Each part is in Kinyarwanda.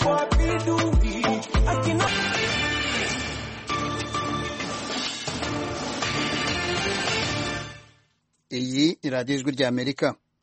Iyi ni radiyo ijwi ry'Amerika.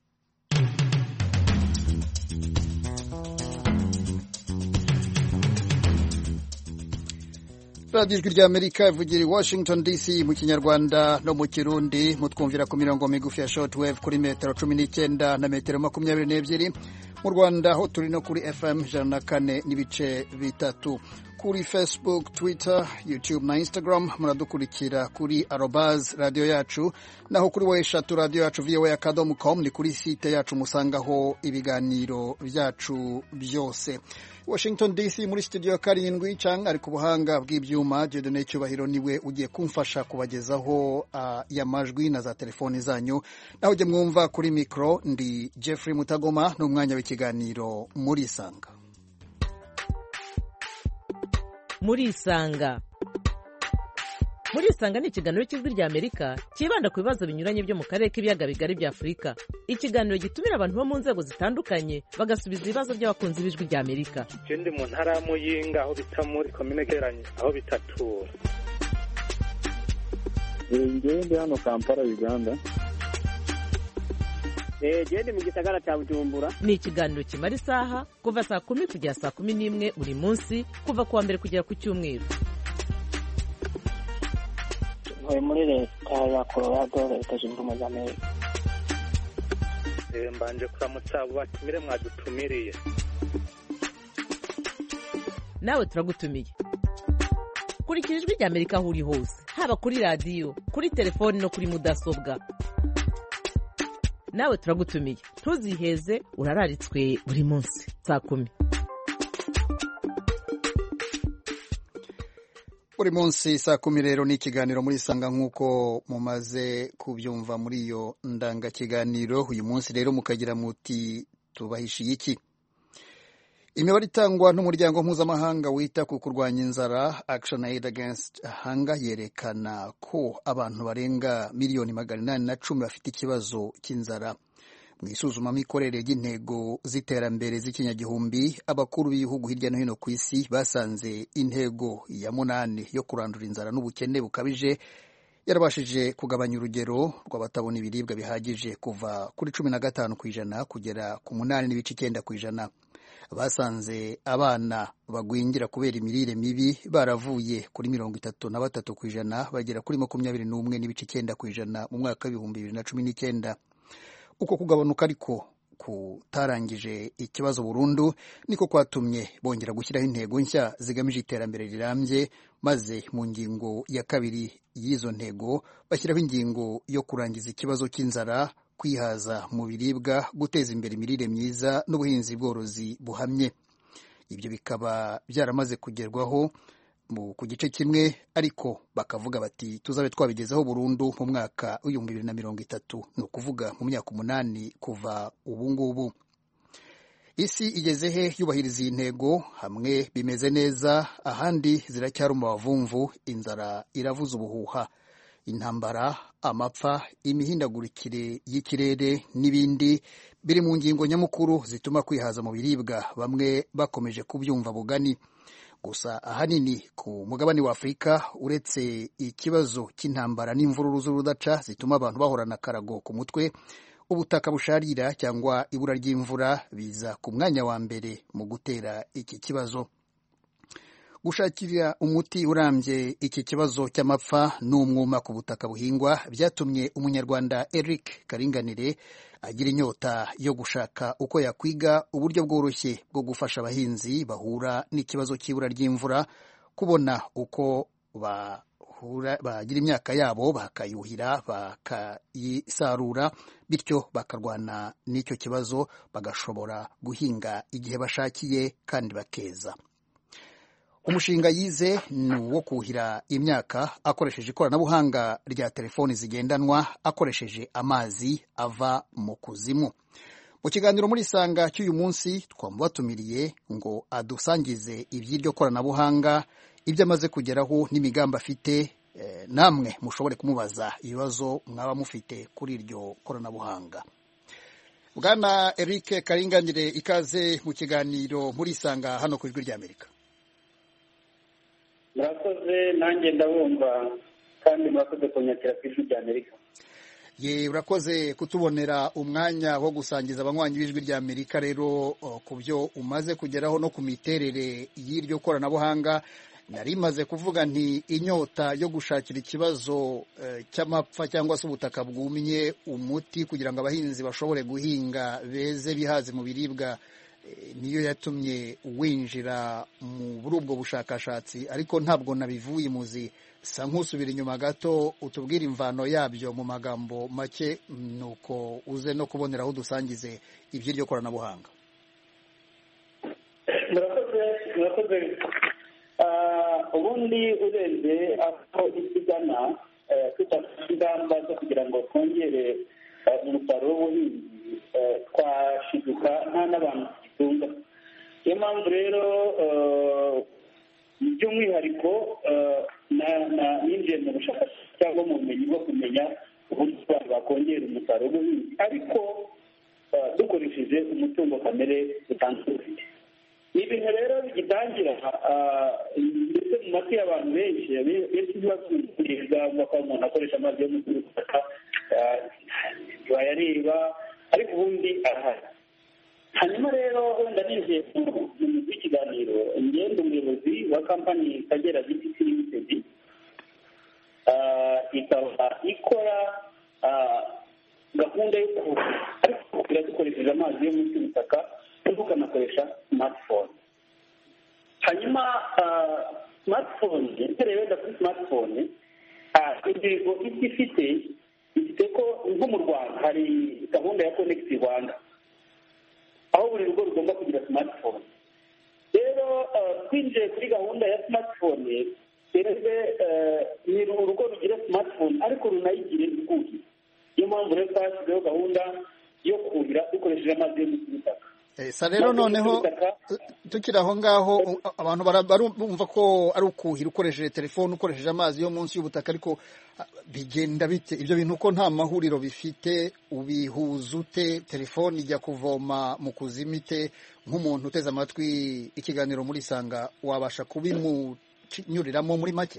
radiyo ijwi ry'Amerika ivugira i Washington DC mu kinyarwanda no mu kirundi, mutwumvira ku mirongo migufi ya shortwave kuri metero 19 na metero 22. Mu Rwanda ho turi no kuri FM 104 n'ibice bitatu. Kuri Facebook, Twitter, YouTube na Instagram muradukurikira kuri @radio yacu, naho kuri weshatu radio yacu voa.com ni kuri site yacu musangaho ibiganiro byacu byose. Washington DC muri studio karindwi canga ari ku buhanga bw'ibyuma. Jedone Cyubahiro niwe ugiye kumfasha kubagezaho y'amajwi na za telefoni zanyu, naho je mwumva kuri micro ndi Jeffrey Mutagoma n'umwanya w'ikiganiro muri Isanga. Muri Isanga ni ikiganiro cy'ijwi ry'Amerika kibanda ku bibazo binyuranye byo mu karere k'ibiyaga bigari bya Afurika. Ikiganiro gitumira abantu bo mu nzego zitandukanye bagasubiza ibibazo by'abakunzi b'ijwi ry'Amerika. Ndi mu ntara ya Muyinga aho bita muri commune Geranye aho bitatura. Ngende hano Kampala Uganda. Gende mu gisagara cya Bujumbura. Ni ikiganiro kimara isaha kuva saa 10 kugera saa 11 buri munsi, kuva kuwa mbere kugera ku cyumweru. Muri leta ya Colorado, leta zunze ubumwe za Amerika. Mbanje kuramutsa batumire mwadutumiriye. Nawe turagutumiye. Kurikira ijwi ry'Amerika aho uri hose, haba kuri radio, kuri telefoni no kuri mudasobwa. Nawe turagutumiye, ntuziheze, urararitswe buri munsi saa 10. Buri munsi saa 10 rero ni ikiganiro muri Isanga nk'uko mumaze kubyumva muri iyo ndangakiganiro. Uyu munsi rero mukagira muti tubahishiye iki? Imibare itangwa n'umuryango mpuzamahanga wita ku kurwanya inzara Action Aid Against Hunger yerekana ko abantu barenga miliyoni 810 bafite ikibazo cy'inzara. Mu isuzumamikorere ry'intego z'iterambere z'ikinyagihumbi, abakuru b'ibihugu hirya no hino ku isi basanze intego ya 8 yo kurandura inzara n'ubukene bukabije yarabashije kugabanya urugero rw'abatabona ibiribwa bihagije kuva kuri 15% kugera ku 8.9%. Basanze abana bagwingira kubera imirire mibi baravuye kuri 33% bagera kuri 21.9% mu mwaka wa 2019. Uko kugabanuka ariko kutarangije ikibazo burundu niko kwatumye bongera gushyiraho intego nshya zigamije iterambere rirambye, maze mu ngingo ya kabiri y'izo ntego bashyiraho ingingo yo kurangiza ikibazo cy'inzara, kwihaza mu biribwa, guteza imbere imirire myiza n'ubuhinzi bworozi buhamye. Ibyo bikaba byaramaze kugerwaho ku gice kimwe, ariko bakavuga bati tuzabe twabigezaho burundu mu mwaka wa 2030, ni ukuvuga mu myaka 8 kuva ubu ngubu. Isi igeze he yubahiriza iyi ntego? Hamwe bimeze neza, ahandi ziracyari mu bavumvu. Inzara iravuza ubuhuha, intambara, amapfa, imihindagurikire y'ikirere n'ibindi biri mu ngingo nyamukuru zituma kwihaza mu biribwa bamwe bakomeje kubyumva bugani. Gusa ahanini ku mugabane wa Afurika, uretse ikibazo cy'intambara n'imvururu z'urudaca zituma abantu bahorana akarago ku mutwe, ubutaka busharira cyangwa ibura ry'imvura biza ku mwanya wa mbere mu gutera iki kibazo. Gushakira umuti urambye iki kibazo cy'amapfa n'umwuma ku butaka buhingwa byatumye umunyarwanda Eric Karinganire agira inyota yo gushaka uko yakwiga uburyo bworoshye bwo gufasha abahinzi bahura n'ikibazo cy'ibura ry'imvura kubona uko bagira imyaka yabo bakayuhira, bakayisarura, bityo bakarwana n'icyo kibazo bagashobora guhinga igihe bashakiye kandi bakeza. Umushinga yize ni uwo kuhira imyaka akoresheje ikoranabuhanga rya telefoni zigendanwa, akoresheje amazi ava mu kuzimu. Mu kiganiro muri Isanga cy'uyu munsi twamubatumiriye ngo adusangize iby'iryo koranabuhanga, ibyo amaze kugeraho n'imigambi afite. Namwe mushobore kumubaza ibibazo mwaba mufite kuri iryo koranabuhanga. Bwana Eric Karinganire, ikaze mu kiganiro murisanga hano ku Ijwi ry'Amerika. murakoze, nanjye ndabumva kandi murakoze kunyakira ku Ijwi ry'Amerika. Ye, urakoze kutubonera umwanya wo gusangiza abanywanyi b'Ijwi ry'Amerika rero ku byo umaze kugeraho no ku miterere y'iryo koranabuhanga. Nari maze kuvuga nti inyota yo gushakira ikibazo cy'amapfa cyangwa se ubutaka bwumye umuti kugira ngo abahinzi bashobore guhinga beze bihaze mu biribwa niyo yatumye winjira muri ubwo bushakashatsi, ariko ntabwo nabivuye imuzi. Sa nk'usubira inyuma gato utubwire imvano yabyo mu magambo make, nuko uze no kuboneraho dusangize iby'iryo koranabuhanga. murakoze. Ubundi urebye aho isigana tudafite ingamba zo kugira ngo twongere umusaruro w'ubuhinzi, twashiduka nta n'abantu tugitunga. Niyo mpamvu rero by'umwihariko ninjiye mu bushakashatsi cyangwa mu bumenyi bwo kumenya uburyo abantu bakongera umusaruro w'ubuhinzi, ariko dukoresheje umutungo kamere dusanzwe dufite. Ni ibintu rero bigitangira ndetse mu matwi y'abantu benshi ntibazumviriza ko umuntu akoresha amazi yo mu butaka bayareba, ariko ubundi arahari. Hanyuma rero wenda ninjiye mu w'ikiganiro, ngenda umuyobozi wa kampani Kagera GTC Limited, ikaba ikora gahunda yo kuhira, ariko kuhira dukoresheje amazi yo munsi y'ubutaka, tukanakoresha smartphone. Hanyuma smartphone, ntereye wenda kuri smartphone, intego isi ifite ko nko mu Rwanda hari gahunda ya Connect Rwanda, aho buri rugo rugomba kugira smartphone. Rero twinjiye kuri gahunda ya smartphone, ni urugo rugira smartphone ariko runayigire kuhira. Niyo mpamvu rero twashyizeho gahunda yo kuhira dukoresheje amazi yo munsi y'ubutaka. Sa rero noneho tukiri aho ngaho, abantu barumva ko ari ukuhira ukoresheje telefone, ukoresheje amazi yo munsi y'ubutaka, ariko bigenda bite ibyo bintu ko nta mahuriro bifite? Ubihuza ute? Telefone ijya kuvoma mu kuzimite? Nk'umuntu uteze amatwi ikiganiro murisanga, wabasha kubimunyuriramo muri make?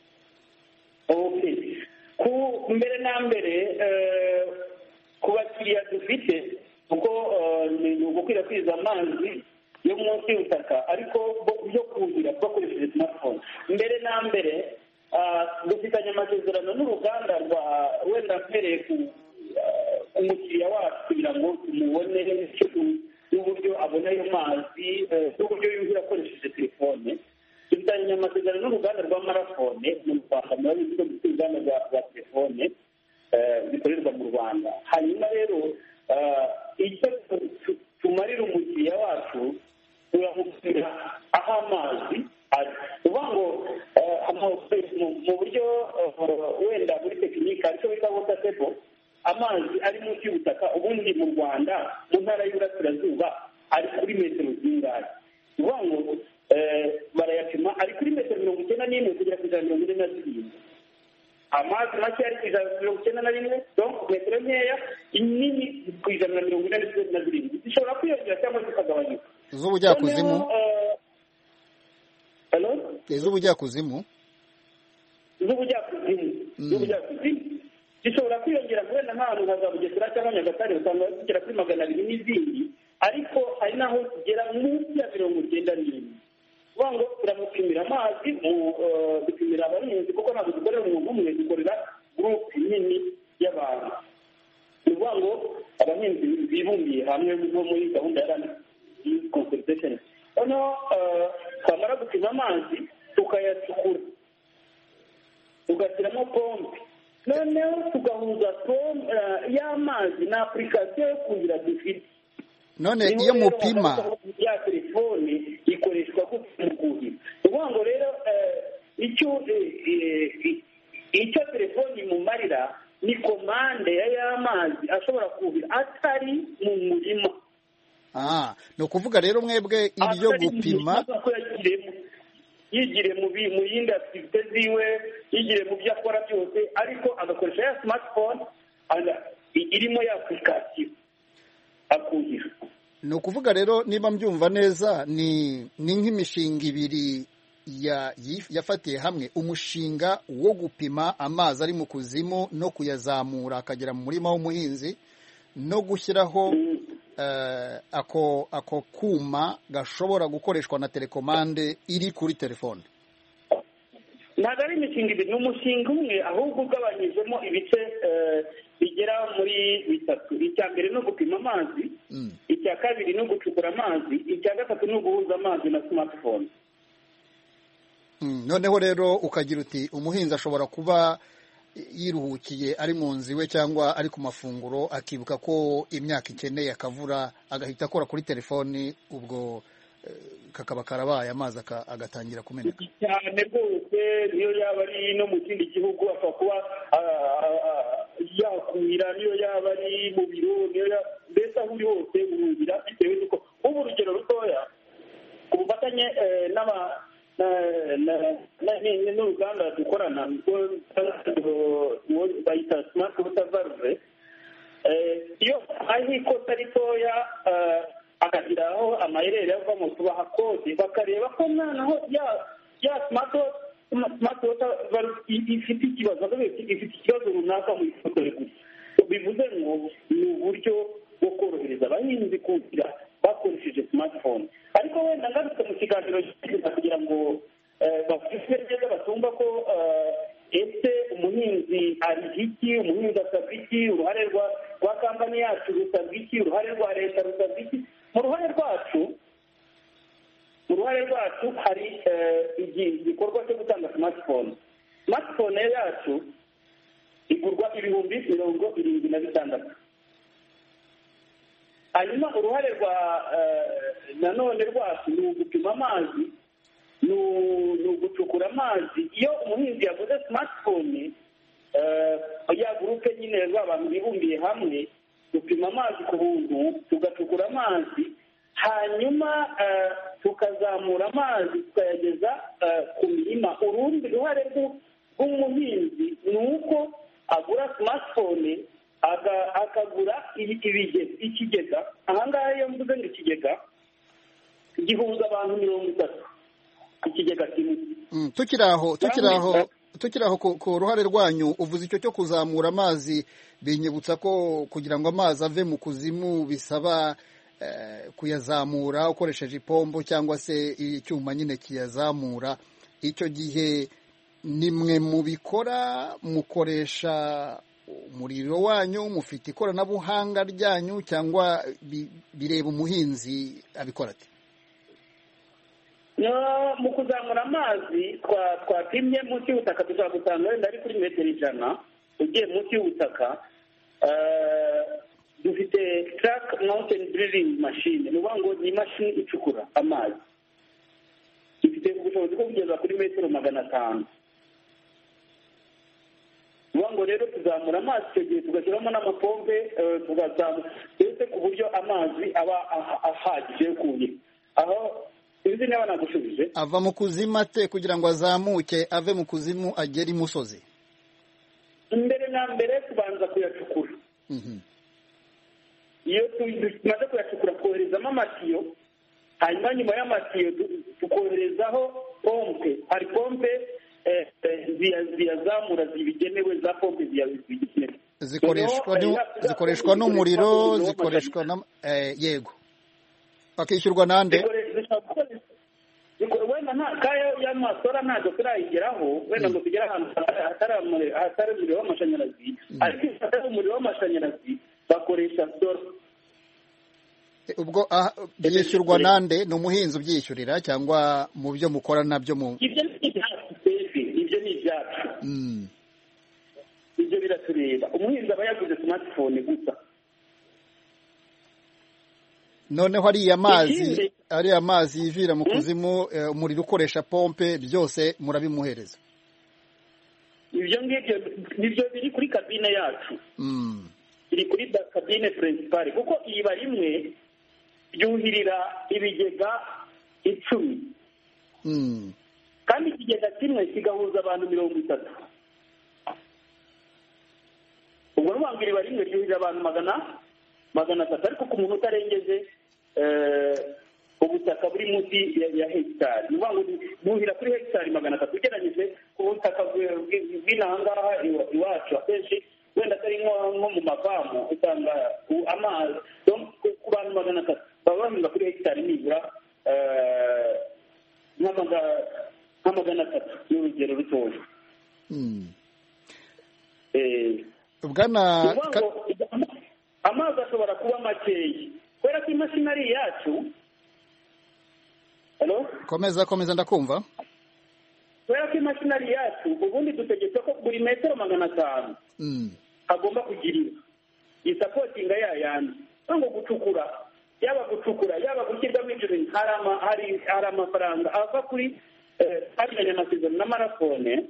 Mbere na mbere ku bakiriya dufite, kuko ni ugukwirakwiza amazi yo munsi y'ubutaka ariko byo kuhira bakoresheje smartphone. Mbere na mbere dufitanye amasezerano n'uruganda rwa wenda mpereye ku umukiriya wacu kugira ngo tumubone n'uburyo abona ayo mazi n'uburyo yuhira akoresheje telefone. Dufitanye amasezerano n'uruganda rwa Marafone mu Rwanda, murabizi ko dufite uruganda rwa telefone zikorerwa mu Rwanda. Hanyuma rero icyo tumarira umukiriya wacu, turamubwira aho amazi ari. Uvuga ngo mu buryo wenda muri tekinike aricyo bita water table, amazi ari munsi y'ubutaka ubundi mu Rwanda mu ntara y'Iburasirazuba ari kuri metero zingahe? Uvuga ngo barayapima, ari kuri metero 91 kugera ku 147. Amazi make ari ku 191, donc metero nkeya, inini ku 147 zishobora kwiyongera cyangwa zikagabanyuka. Z'ubujyakuzimu? Z'ubujyakuzimu zishobora kwiyongera kubera nk'ahantu nka za Bugesera cyangwa Nyagatare usanga zigera kuri 200 n'izindi, ariko hari naho zigera munsi ya 97. Uvuga ngo turamupimira amazi, dupimira abahinzi kuko ntabwo dukorera umuntu umwe, dukorera gurupe nini y'abantu. Ni ukuvuga ngo abahinzi bibumbiye hamwe nko muri gahunda ya consultation. Noneho twamara gupima amazi tukayasukura, tugashyiramo pompe, noneho tugahuza y'amazi na application yo kuhira dufite. None iyo mupima ya telefone ikoreshwa mu kuhira. Uvuga ngo rero icyo telefone imumarira ni komande y'amazi ashobora kuhira atari mu murima. Ni ukuvuga rero mwebwe ibyo gupima yigire mu yindi activite ziwe, yigire mu byo akora byose, ariko agakoresha ya smartphone irimo ya application. akuhira. ni ukuvuga rero niba mbyumva neza ni nk'imishinga ibiri yafatiye hamwe, umushinga wo gupima amazi ari mu kuzimu no kuyazamura akagera mu murima w'umuhinzi no gushyiraho ako kuma gashobora gukoreshwa na telekomande iri kuri telefone. Ntabwo ari imishinga ibiri, ni umushinga umwe ahubwo ugabanyijemo ibice bigera muri bitatu. Icya mbere ni ugupima amazi, icya kabiri ni ugucukura amazi, icya gatatu ni uguhuza amazi na smartphone. Noneho rero ukagira uti umuhinzi ashobora kuba yiruhukiye ari mu nzu iwe cyangwa ari ku mafunguro akibuka ko imyaka ikeneye akavura agahita akora kuri telefoni, ubwo kakaba karabaye amazi agatangira kumeneka cyane rwose. Niyo yaba ari no mu kindi gihugu akaba kuba yakuhira, niyo yaba ari mu biro, mbese aho uri hose uruhira bitewe n'uko. Ubu urugero rutoya ku bufatanye n'uruganda dukorana bayita smart water valve, iyo aho ikosa ritoya agashyiraho amayerere avamo tubaha kode bakareba ko noneho ya smart water valve ifite ikibazo, ifite ikibazo runaka mu ifoto rigufi. Bivuze ngo ni uburyo bwo korohereza abahinzi kuhira bakoresheje smartphone. Ariko wenda ngarutse mu kiganiro kugira ngo bafite neza batumva ko ese umuhinzi ari iki, umuhinzi asabwa iki, uruhare rwa kampani yacu rusabwa iki, uruhare rwa leta rusabwa iki. Mu ruhare rwacu hari igikorwa cyo gutanga smartphone. Smartphone yacu igurwa ibihumbi 76. Hanyuma uruhare nanone rwacu ni ugupima amazi, ni ugucukura amazi. Iyo umuhinzi yaguze smartphone, ya gurupe nyine rw'abantu bibumbiye hamwe, dupima amazi ku buntu, tugacukura amazi, hanyuma tukazamura amazi tukayageza ku mirima. Urundi ruhare rw'umuhinzi ni uko agura smartphone, akagura ikigega. Ahangaha iyo mvuze ngo ikigega gihuza abantu 30, ikigega kimwe. Tukiri aho ku ruhare rwanyu, uvuze icyo cyo kuzamura amazi, binyibutsa ko kugira ngo amazi ave mu kuzimu bisaba kuyazamura ukoresheje ipombo cyangwa se icyuma nyine kiyazamura. Icyo gihe nimwe mubikora, mukoresha umuriro wanyu, mufite ikoranabuhanga ryanyu, cyangwa bireba umuhinzi abikora ati? Mu kuzamura amazi twapimye munsi y'ubutaka dushobora gusanga wenda ari kuri metero 100. Ugiye munsi y'ubutaka dufite track mountain drilling machine, ni ukuvuga ngo ni imashini icukura amazi, ifite ubushobozi bwo kugeza kuri metero 500. Ngo rero tuzamura amazi icyo gihe tugashyiramo n'amapompe, tugazamura ndetse ku buryo amazi aba ahagije yo kuhira. Aho izi niba nagushubije. Ava mu kuzimu ate kugira ngo azamuke ave mu kuzimu agere imusozi? Mbere na mbere tubanza kuyacukura. Iyo tumaze kuyacukura twoherezamo amatiyo, hanyuma nyuma y'amatiyo tukoherezaho pompe. Hari pompe ziyazamura zibigenewe, za pompe ziyabigenewe zikoreshwa n'umuriro, zikoreshwa yego, akishyurwa nande? Wenda kayo y'amasora ntabwo turayigeraho, wenda ngo tugere ahantu hatari umuriro w'amashanyarazi, ariko iyo hatari umuriro w'amashanyarazi bakoresha sora. Ubwo byishyurwa nande? Ni umuhinzi ubyishyurira cyangwa mu byo mukora nabyo ibyo ni ibyacu. Ibyo biratureba. Umuhinzi aba yaguze smartphone gusa. Noneho ariya mazi yivira mu kuzimu, umuriro ukoresha pompe, byose murabimuhereza? Ibyo ngibyo nibyo biri kuri kabine yacu. Biri kuri kabine principale, kuko iba rimwe ryuhirira ibigega 10. Kandi ikigega kimwe kigahuza abantu 30. Ubwo n'ubangiri bari rimwe ryuhirira abantu 100. 300 ariko ku muntu utarengeje ubutaka buri munsi ya hegitari. Ni ukuvuga ngo buhira kuri hegitari 300 ugereranyije ku butaka bw'inahangaha iwacu akenshi wenda atari nko mu mavamu usanga amazi ku bantu 300 baba bahinga kuri hegitari nibura nka 300 n'urugero rutoya. Amazi ashobora kuba makeya kubera ko imashinari yacu. Hello? Komeza ndakumva. Kubera ko imashinari yacu ubundi dutegetse ko buri metero 500 agomba kugirirwa isapotinga yayandi ngo gucukura yaba gushyirwamo injini hari amafaranga ava kuri agiranye amasezerano n'amarafone.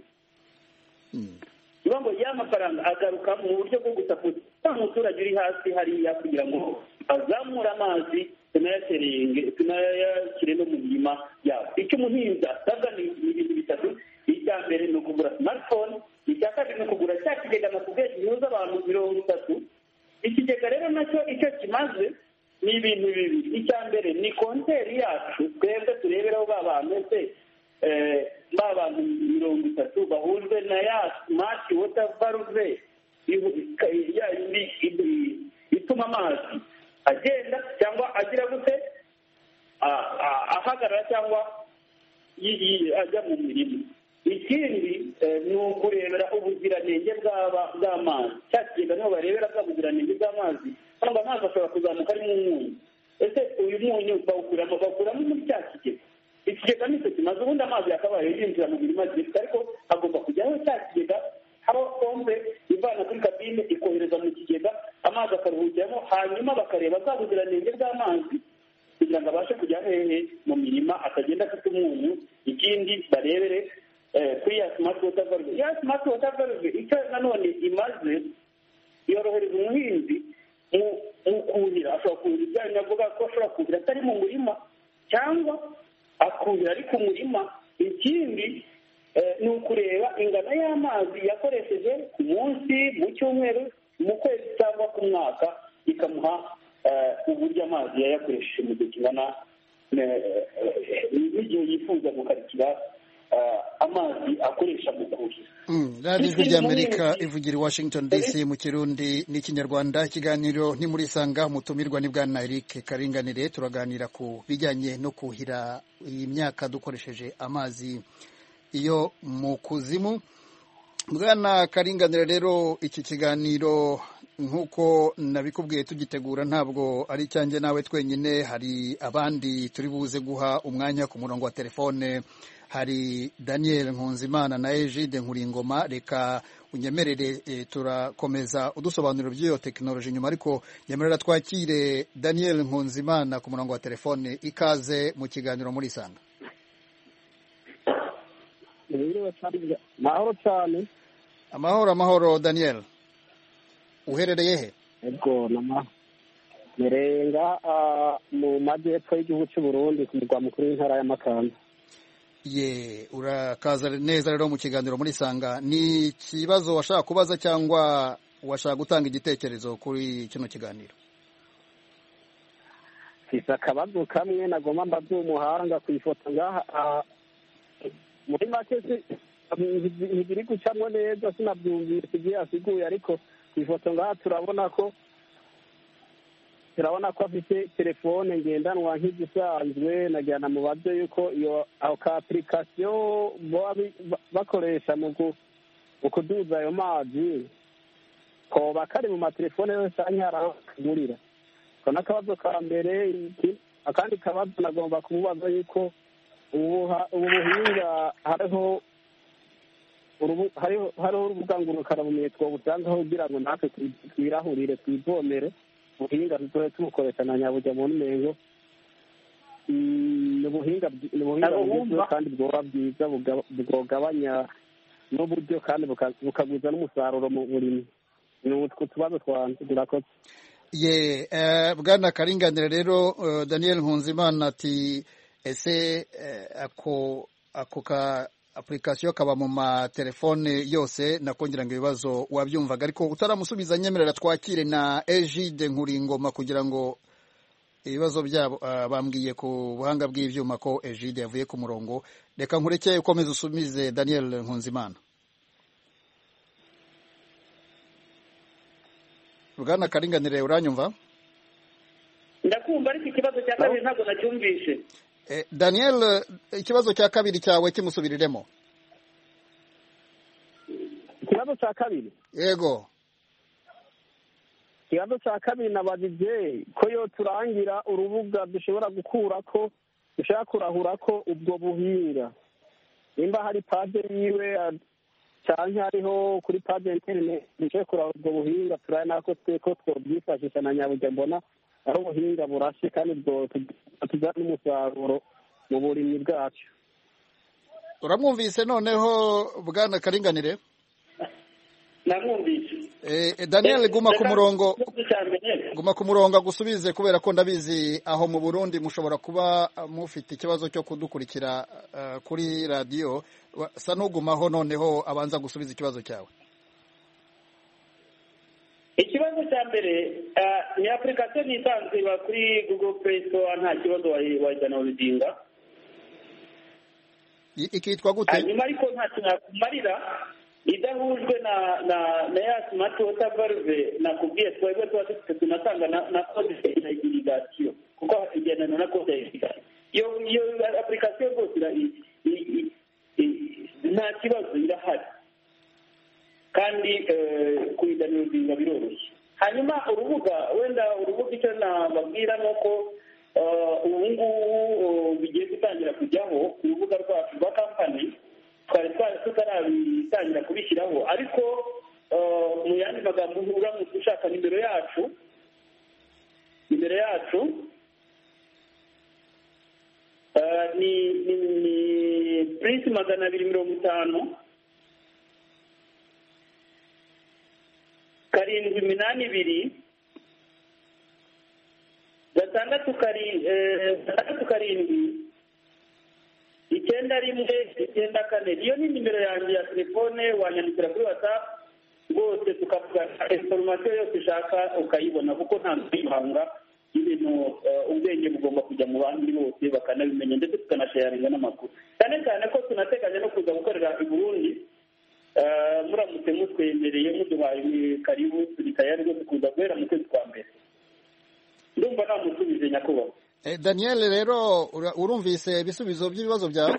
ngo ya mafaranga agaruka mu buryo bwo gusapota umuturage uri hasi hariya kugira ngo azamure amazi tunayashyire no mu mirima yabo. Icyo umuhinzi asabwa ni ibintu bitatu. Icya mbere ni ukugura smartphone, icya kabiri ni ukugura cya kigega nakubwiye gihuza abantu 30. Ikigega rero nacyo icyo kimaze ni ibintu bibiri. Icya mbere ni konteri yacu twebwe tureberaho ba bantu ese ba bantu 30 bahujwe na ya smart water valve ituma amazi agenda cyangwa agira gute ahagarara cyangwa ajya mu mirimo. Ikindi ni ukurebera ubuziranenge bw'amazi. Cya kigega niho barebera bwa buziranenge bw'amazi cyangwa amazi ashobora kuzamuka arimo umunyu. Ese uyu munyu bawukuramo muri cya kigega. Ikigega nicyo kimaze ubundi amazi yakabaye yinjira mu mirima gifite ariko agomba kujyaho cya kigega haba pompe ivana kuri kabine ikohereza mu kigega amazi akaruhukiramo hanyuma bakareba za buziranenge bw'amazi kugira ngo abashe kujya hehe mu mirima atagenda afite umunyu. Ikindi barebere kuri ya smart water valve. Ya smart water valve icyo nanone imaze yorohereza umuhinzi mu kuhira. Ashobora kuhira ibyanyu avuga ko ashobora kuhira atari mu murima cyangwa akuhira ari ku murima. Ikindi ni ukureba ingano y'amazi yakoresheje ku munsi, mu cyumweru, mu kwezi cyangwa ku mwaka, ikamuha uburyo amazi yayakoresheje mu gihe kingana n'igihe yifuza gukarikira amazi akoresha mu kuhira. radiyo ijwi ry'Amerika ivugira i Washington DC mu Kirundi n'Ikinyarwanda. Ikiganiro ni muri Sanga, umutumirwa ni Bwana Eric Karinganire. Turaganira ku bijyanye no kuhira imyaka dukoresheje amazi iyo mu kuzimu. Bwana Karinganire, rero iki kiganiro nk'uko nabikubwiye tugitegura ntabwo ari icyanjye nawe twenyine, hari abandi turi buze guha umwanya ku murongo wa telefone. Hari Daniel Nkunzimana na Egide Nkuringoma. Reka unyemerere turakomeza udusobanuriro by'iyo tekinoloji nyuma, ariko nyemerera twakire Daniel Nkunzimana ku murongo wa telefone. Ikaze mu kiganiro muri Sanga. Mahoro cyane. Amahoro Daniel. Uherereye he? Ego merenga mu majyepfo y'igihugu cy'u Burundi ku murwa mukuru w'intara ya Makamba. Urakaza neza rero mu kiganiro muri Sanga. Ni ikibazo washaka kubaza cyangwa washaka gutanga igitekerezo kuri kino kiganiro? Sisa akabazo kamwe nagomba mbaze umuhanga ku ifoto ngaha muri make ntibiri gucamo neza, sinabyumvise igihe asiguye, ariko ku ifoto ngaha turabona ko afite telefone ngendanwa nk'igisanzwe. Najyana mu bazo yuko iyo ka application bakoresha mu kuduza ayo mazi koba kari mu matelefone yose anyara kugurira. Ko nakabazo ka mbere. Akandi kabazo nagomba kumubaza yuko ubu buhinga hariho urubuga ngurukanabumenyi twobutangaho kugira ngo natwe twirahurire twivomere ubuhinga tuzohe tumukoresha na nyabujya mu nmengo. Ni ubuhinga bugezweho kandi bwoba bwiza bwogabanya n'uburyo kandi bukagwiza n'umusaruro mu burimyi. Ni utwo tubazo twanjye turakoze. Bwana Karinganire, rero Daniel Nkunzimana ati ese ako application kaba mu matelefone yose nakongera ngo ibibazo wabyumvaga ariko utaramusubiza nyemerera twakire na Egide Nkuringoma kugira ngo ibibazo byabo bambwiye ku buhanga bw'ivyuma ko Egide yavuye ku murongo reka nkurekeye ukomeze usumize Daniel Nkunzimana. Bwana Karinganire uranyumva? Ndakumva ariko ikibazo cya kabiri ntabwo nacyumvishe. Daniel ikibazo cya kabiri cyawe kimusubiriremo. Ikibazo cya kabiri? Yego. Ikibazo cya kabiri nabajije ko yo turangira urubuga dushobora gukurako dushaka kurahurako ubwo buhinga. Nimba hari page yiwe cyane hariho kuri page internet dushaka kurahura ubwo buhinga turaye nako tweko twobyifashisha na nyabuge mbona ari ubuhinga burashe kandi bwo tujyana n'umusaruro mu burimyi bwacu. Uramwumvise noneho Bwana Karinganire? Namwumvise. Daniel guma ku murongo agusubize kubera ko ndabizi aho mu Burundi mushobora kuba mufite ikibazo cyo kudukurikira kuri radio sa nugumaho noneho abanza gusubiza ikibazo cyawe. Ikibazo cya mbere ni application isanzwe iba kuri Google Play Store nta kibazo wayidanaudinga. Ikitwa gute? Hanyuma ariko nta kinakumarira idahujwe na ya smart water valve nakubwiye twebwe twafite tunatanga na code ya irrigation kuko igendana na code ya irrigation. Iyo application rwose nta kibazo irahari kandi kuidanudinga biroroshye. Hanyuma urubuga icyo nababwira nuko ubu ngubu bigiye gutangira kujyaho urubuga rwacu rwa company twari tutarabitangira kubishyiraho ariko mu yandi magambo uramutse ushaka nimero yacu ni prince 250 782 6 9 iyo ni nimero yanjye ya telefone wanyandikira kuri WhatsApp rwose tukavuga information yose ushaka ukayibona kuko nta kwibanga ibintu ubwenge bugomba kujya mu bandi bose bakanabimenya ndetse tukanasharinga n'amakuru cyane cyane ko tunateganya no kuza gukorera i Burundi muramutse mutwemereye muduhaye karibu turi tayari rwose kuza guhera mu kwezi kwa mbere. Ndumva namusubije nyakubahwa. Daniel rero urumvise ibisubizo by'ibibazo byawe?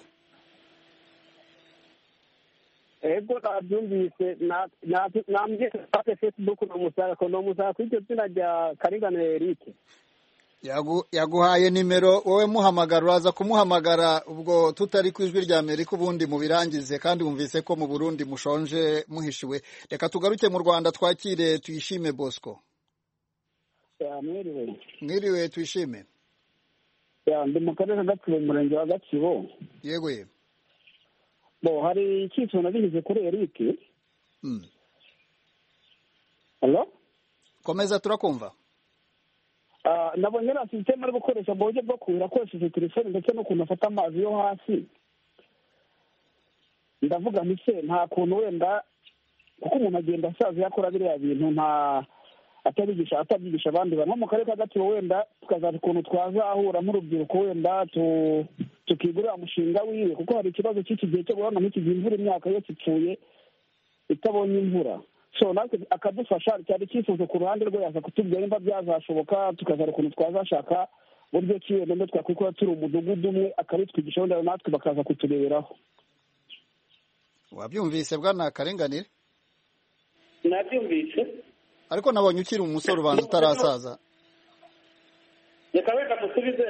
Ego nabyumvise nambye kuri Facebook no musaka kuri zina rya Karinganire Eric. Yaguhaye nimero wowe muhamagara uraza kumuhamagara ubwo tutari kwijwi rya Amerika ubundi mu birangize kandi wumvise ko mu Burundi mushonje muhishiwe. Reka tugaruke mu Rwanda twakire Tuyishime Bosco. Mwiriwe Tuyishime. Ndi mu karere Gatsibo mu murenge wa Gatsibo. Yego. Hari icyitso nabihize kuri Eric. Hello? Komeza turakumva. Nabonye na system ari gukoresha mu buryo bwo kuhira akoresheje telefone ndetse no kunafata amazi yo hasi. Ndavuga nta kuntu wenda kuko umuntu agenda asaza yakora biriya bintu nta atabigisha abandi bantu mu karere ka Gatsibo wenda tukazaza ukuntu twazahura nk'urubyiruko wenda tukigurira umushinga wiwe kuko hari ikibazo cy'iki gihe cyo guhana nk'iki gihe imvura imyaka yose ipfuye itabonye imvura. So natwe akadufasha cyari cyifuzo ku ruhande rwe yaza kutubwira nimba byazashoboka tukazara ukuntu twazashaka buryo ki wenda twakwikora turi umudugudu umwe akabitwigisha wenda natwe bakaza kutureberaho. Wabyumvise Bwana Karinganire? Nabyumvise. Ariko nabonye ukiri umusore ubanza utarasaza. Reka wenda musubize.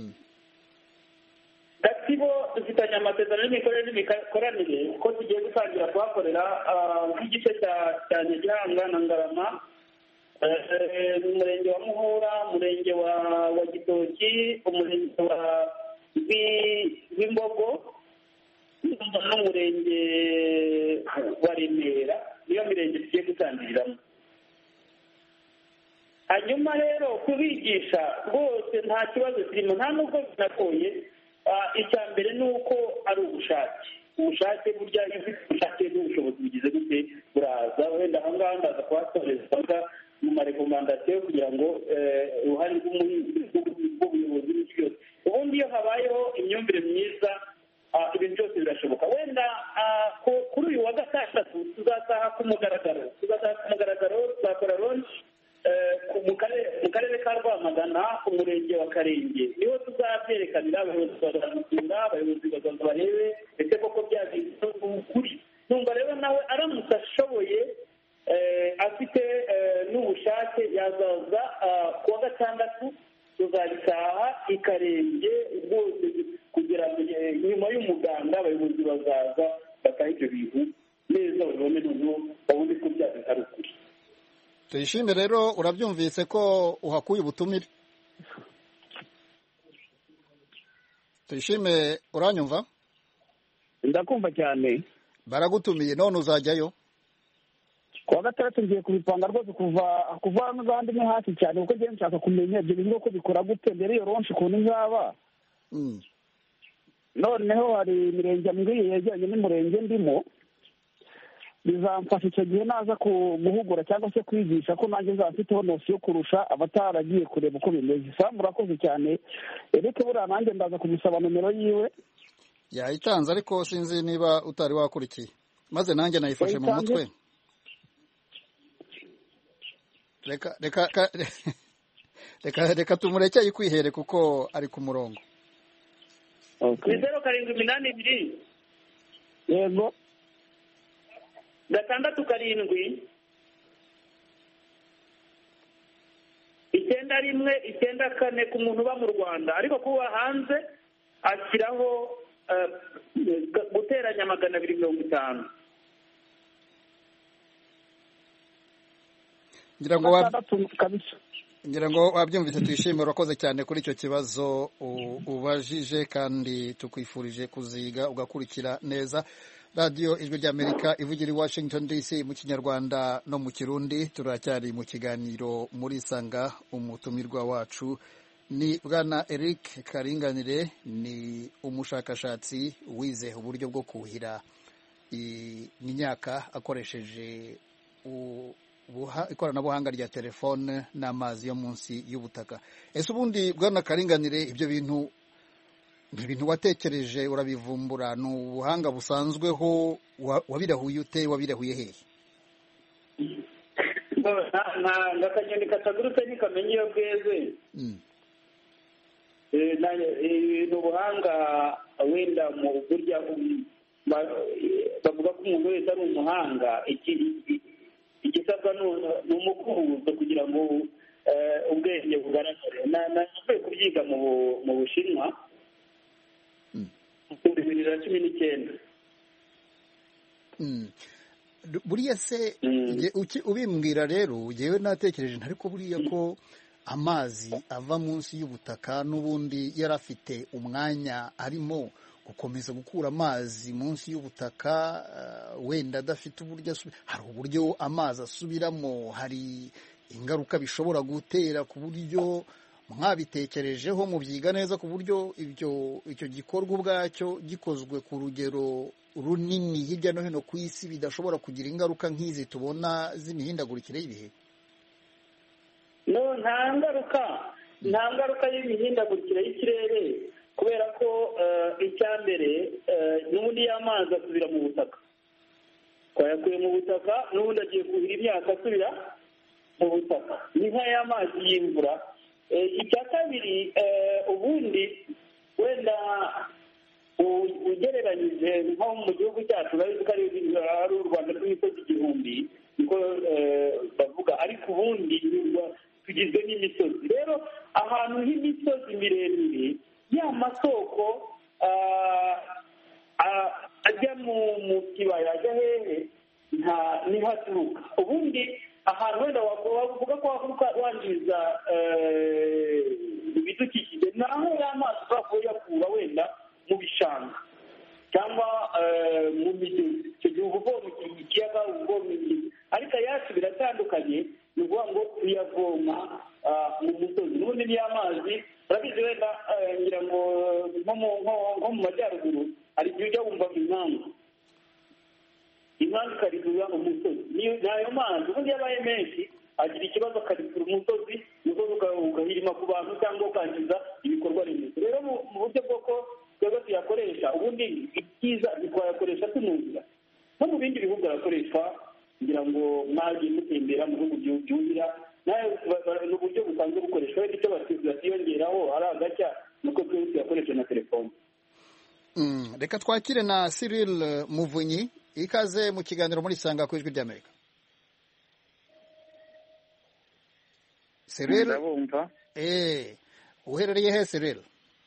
Gatsibo dufitanye amasezerano n'imikoranire ko tugiye gutangira kuhakorera nk'igice cya Nyagihanga na Ngarama, umurenge wa Muhura, umurenge wa Gitoki, umurenge wa Bimbogo n'umurenge wa Remera, niyo mirenge tugiye gutangiriramo. Hanyuma rero kubigisha rwose nta kibazo kirimo nta nubwo binagoye. Icya mbere ni uko ari ubushake ubushake burya iyo ufite ubushake n'ubushobozi bugize gute buraza wenda aha ngaha ndaza kuhasoreza mu marekomandasiyo kugira ngo uruhare rw'ubuyobozi n'iki yose ubundi iyo habayeho imyumvire myiza ibintu byose birashoboka wenda kuri uyu wa gatandatu tuzataha ku mugaragaro tuzakora ronshi mu karere ka Rwamagana umurenge wa Karenge niho tuzabyerekanira abayobozi bazadusura abayobozi bazaza barebe ndetse koko byagize ukuri numva rero nawe aramutse ashoboye afite n'ubushake yazaza ku wa gatandatu tuzabitaha i Karenge rwose kugira ngo nyuma y'umuganda abayobozi bazaza bataha ibyo bintu neza babibone noneho babone ko byagize ari ukuri. Tuyishime rero urabyumvise ko uhakuye ubutumire. Tuyishime uranyumva? ndakumva cyane. Baragutumiye none uzajyayo? Kuwa gatandatu ngiye kubipanga rwose kuva n'abandi ni hafi cyane kuko ngiye nshaka kumenya ibyo bintu ko bikora gute mbere iyo ronshi ukuntu izaba. Noneho hari imirenge mbwiye yegeranye n'umurenge ndimo bizamfasha icyo gihe naza guhugura cyangwa se kwigisha ko nanjye nzafiteho nosi yo kurusha abataragiye kureba uko bimeze. Samu urakoze cyane Eric buriya nanjye ndaza kumusaba nomero yiwe yayitanze ariko sinzi niba utari wakurikiye maze nanjye nayifashe mu mutwe. Reka tumureke yikwihere kuko ari ku murongo. 0782 yego 6 7 ku muntu uba mu Rwanda ariko kuba hanze ashyiraho guteranya 250. ngira ngo wabyumvise tuyishimira urakoze cyane kuri icyo kibazo ubajije kandi tukwifurije kuziga ugakurikira neza radiyo ijwi ry'Amerika ivugira i Washington DC mu kinyarwanda no mu kirundi. turacyari mu kiganiro muri Sanga. umutumirwa wacu ni bwana Eric Karinganire, ni umushakashatsi wize uburyo bwo kuhira imyaka akoresheje ikoranabuhanga rya telefone n'amazi yo munsi y'ubutaka. Ese ubundi bwana Karinganire ibyo bintu watekereje urabivumbura ni ubuhanga busanzweho wabirahuye ute wabirahuye hehe? akanyoni katagurutse ntikamenya iyo bweze. ni ubuhanga wenda mu burya bavuga ko umuntu wese ari umuhanga igisabwa ni umukubuzo kugira ngo ubwenge bugaragare. nashoboye kubyiga mu Bushinwa mu 2019. buriya se ubimbwira rero yewe natekereje ariko buriya ko amazi ava munsi y'ubutaka n'ubundi yari afite umwanya arimo gukomeza gukura amazi munsi y'ubutaka wenda adafite uburyo hari uburyo amazi asubiramo, hari ingaruka bishobora gutera ku buryo mwabitekerejeho mubyiga neza ku buryo icyo gikorwa ubwacyo gikozwe ku rugero runini hirya no hino ku isi bidashobora kugira ingaruka nk'izi tubona z'imihindagurikire y'ibihe? nta ngaruka y'imihindagurikire y'ikirere kubera ko icya mbere n'ubundi y'amazi asubira mu butaka. twayakuye mu butaka n'ubundi agiye kuhira imyaka asubira mu butaka ni nk'ay'amazi y'imvura. icya kabiri ubundi wenda ugereranyije nko mu gihugu cyacu urabizi ko ari u Rwanda rw'imisozi 1000 niko bavuga, ariko ubundi tugizwe n'imisozi. rero ahantu h'imisozi miremire ya masoko ajya mu kibaya ajya hehe niho aturuka. ubundi ahantu wenda wavuga ko wangiza ibidukikije naho y'amazi ushobora kuyakura wenda mu bishanga cyangwa mu migezi. icyo gihe uba uvoma ikiyaga uvoma imigezi, ariko ayacu biratandukanye. ni ukuvuga ngo tuyavoma mu musozi n'ubundi n'iy'amazi urabizi wenda ngira ngo nko mu majyaruguru hari igihe ujya wumva inkangu n'ayo mazi ubundi yabaye menshi agira ikibazo akarikura umusozi ugahirima ku bantu cyangwa ukangiza ibikorwa remezo. Rero mu buryo bw'uko twebwe tuyakoresha ubundi ibyiza ntitwayakoresha tunumvira, no mu bindi bihugu arakoreshwa kugira ngo mwagiye mutembera mu bihugu byuhira nayo ni uburyo busanzwe bukoreshwa, ariko icyo batiyongeraho ari agashya nuko twebwe tuyakoresha na telefone. Reka twakire na Cyril Muvunyi, ikaze mu kiganiro muri Sanga ku Ijwi ry'Amerika. Cyril, ndabumva. uherereye he Cyril?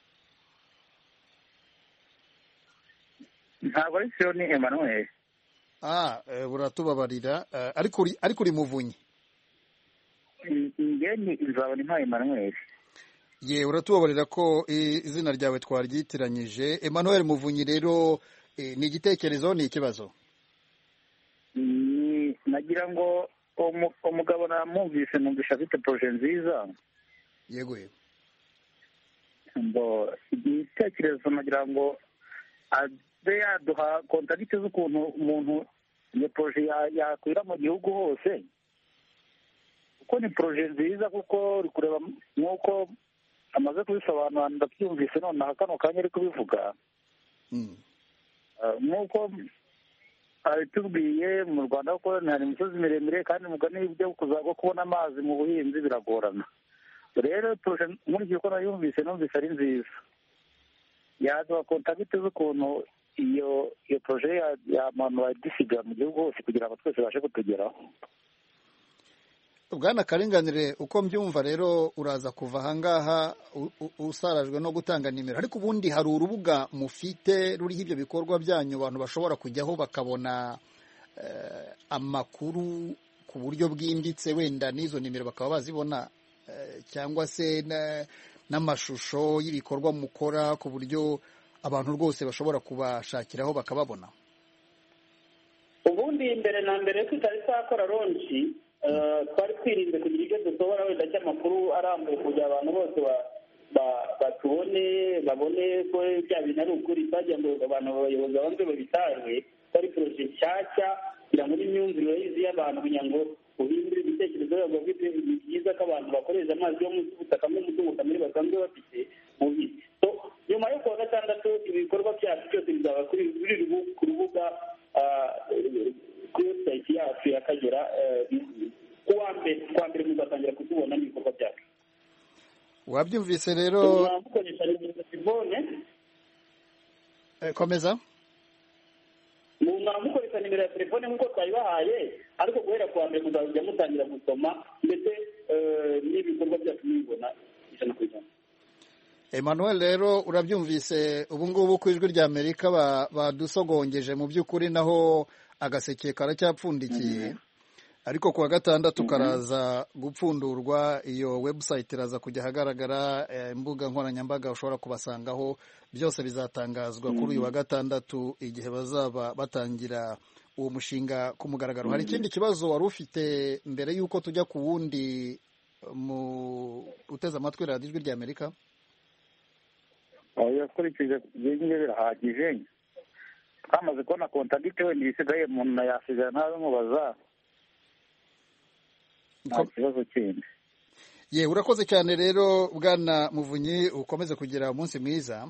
Ntabwo ari Siro, ni Emmanuel. Buratubabarira, ariko uri Muvunyi. Ngeni nzabona nka Emmanuel. Ye, uratubabarira ko izina ryawe twaryitiranyije. Emmanuel Muvunyi rero ni igitekerezo, ni ikibazo? Nagira ngo umugabo namwumvise, numvisha afite proje nziza. Yego. Igitekerezo nagira ngo abe yaduha kontakiti z'ukuntu umuntu iyo proje yakwira mu gihugu hose, kuko ni proje nziza, kuko uri kureba nk'uko amaze kubisobanura ndabyumvise nonaha kano kanya ari kubivuga. Nk'uko abitubwiye mu Rwanda kuko hari imisozi miremire kandi umugani byo kuzago kubona amazi mu buhinzi biragorana. Rero proje nkurikije uko nayumvise numvise ari nziza, yaduha kontakiti z'ukuntu iyo proje y'abantu badisiga mu gihugu hose kugira ngo twese bashe kutugeraho. Bwana Karinganire, uko mbyumva rero uraza kuva ahangaha usarajwe no gutanga nimero, ariko ubundi hari urubuga mufite ruriho ibyo bikorwa byanyu abantu bashobora kujyaho bakabona amakuru ku buryo bwimbitse, wenda n'izo nimero bakaba bazibona, cyangwa se n'amashusho y'ibikorwa mukora ku buryo abantu rwose bashobora kubashakiraho bakababona? Ubundi mbere na mbere tutari twakora ronshi twari twirinze kugira ibyo dusohora wenda cy'amakuru arambuye kugira abantu bose babone ko bya bintu ari ukuri, twagira ngo abantu abayobozi babanze babitahe. Twari poroje nshyashya kugira ngo n'imyumvire yizi y'abantu kugira ngo uhindure ibitekerezo byabo, bafite byiza ko abantu bakoresha amazi yo mu butaka n'umutungo kamere basanzwe bafite mu bisi. Nyuma yo kuwa gatandatu ibikorwa byacu byose bizaba ku rubuga kuri website yacu y'Akagera. Kuwa mbere muzatangira kutubona n'ibikorwa byacu. Wabyumvise rero, komeza. Mukoresha nimero ya telefone nk'uko twayibahaye, ariko guhera kuwa mbere muzajya mutangira gusoma ndetse n'ibikorwa byacu mubibona ijana ku ijana. Emmanuel rero urabyumvise, ubu ngubu ku Ijwi ry'Amerika badusogongeje mu by'ukuri, naho agaseke karacyapfundikiye, ariko kuwa gatandatu karaza gupfundurwa, iyo website iraza kujya ahagaragara, imbuga nkoranyambaga ushobora kubasangaho, byose bizatangazwa kuri uyu wa gatandatu igihe bazaba batangira uwo mushinga ku mugaragaro. Hari ikindi kibazo wari ufite mbere y'uko tujya ku wundi uteze amatwi radiyo Ijwi ry'Amerika? Yakurikije ibyo birahagije, twamaze kubona kontakiti, wenda ibisigaye umuntu yasigara ntabimubaza, nta kibazo kindi. Ye, urakoze cyane rero Bwana Muvunyi, ukomeze kugira umunsi mwiza.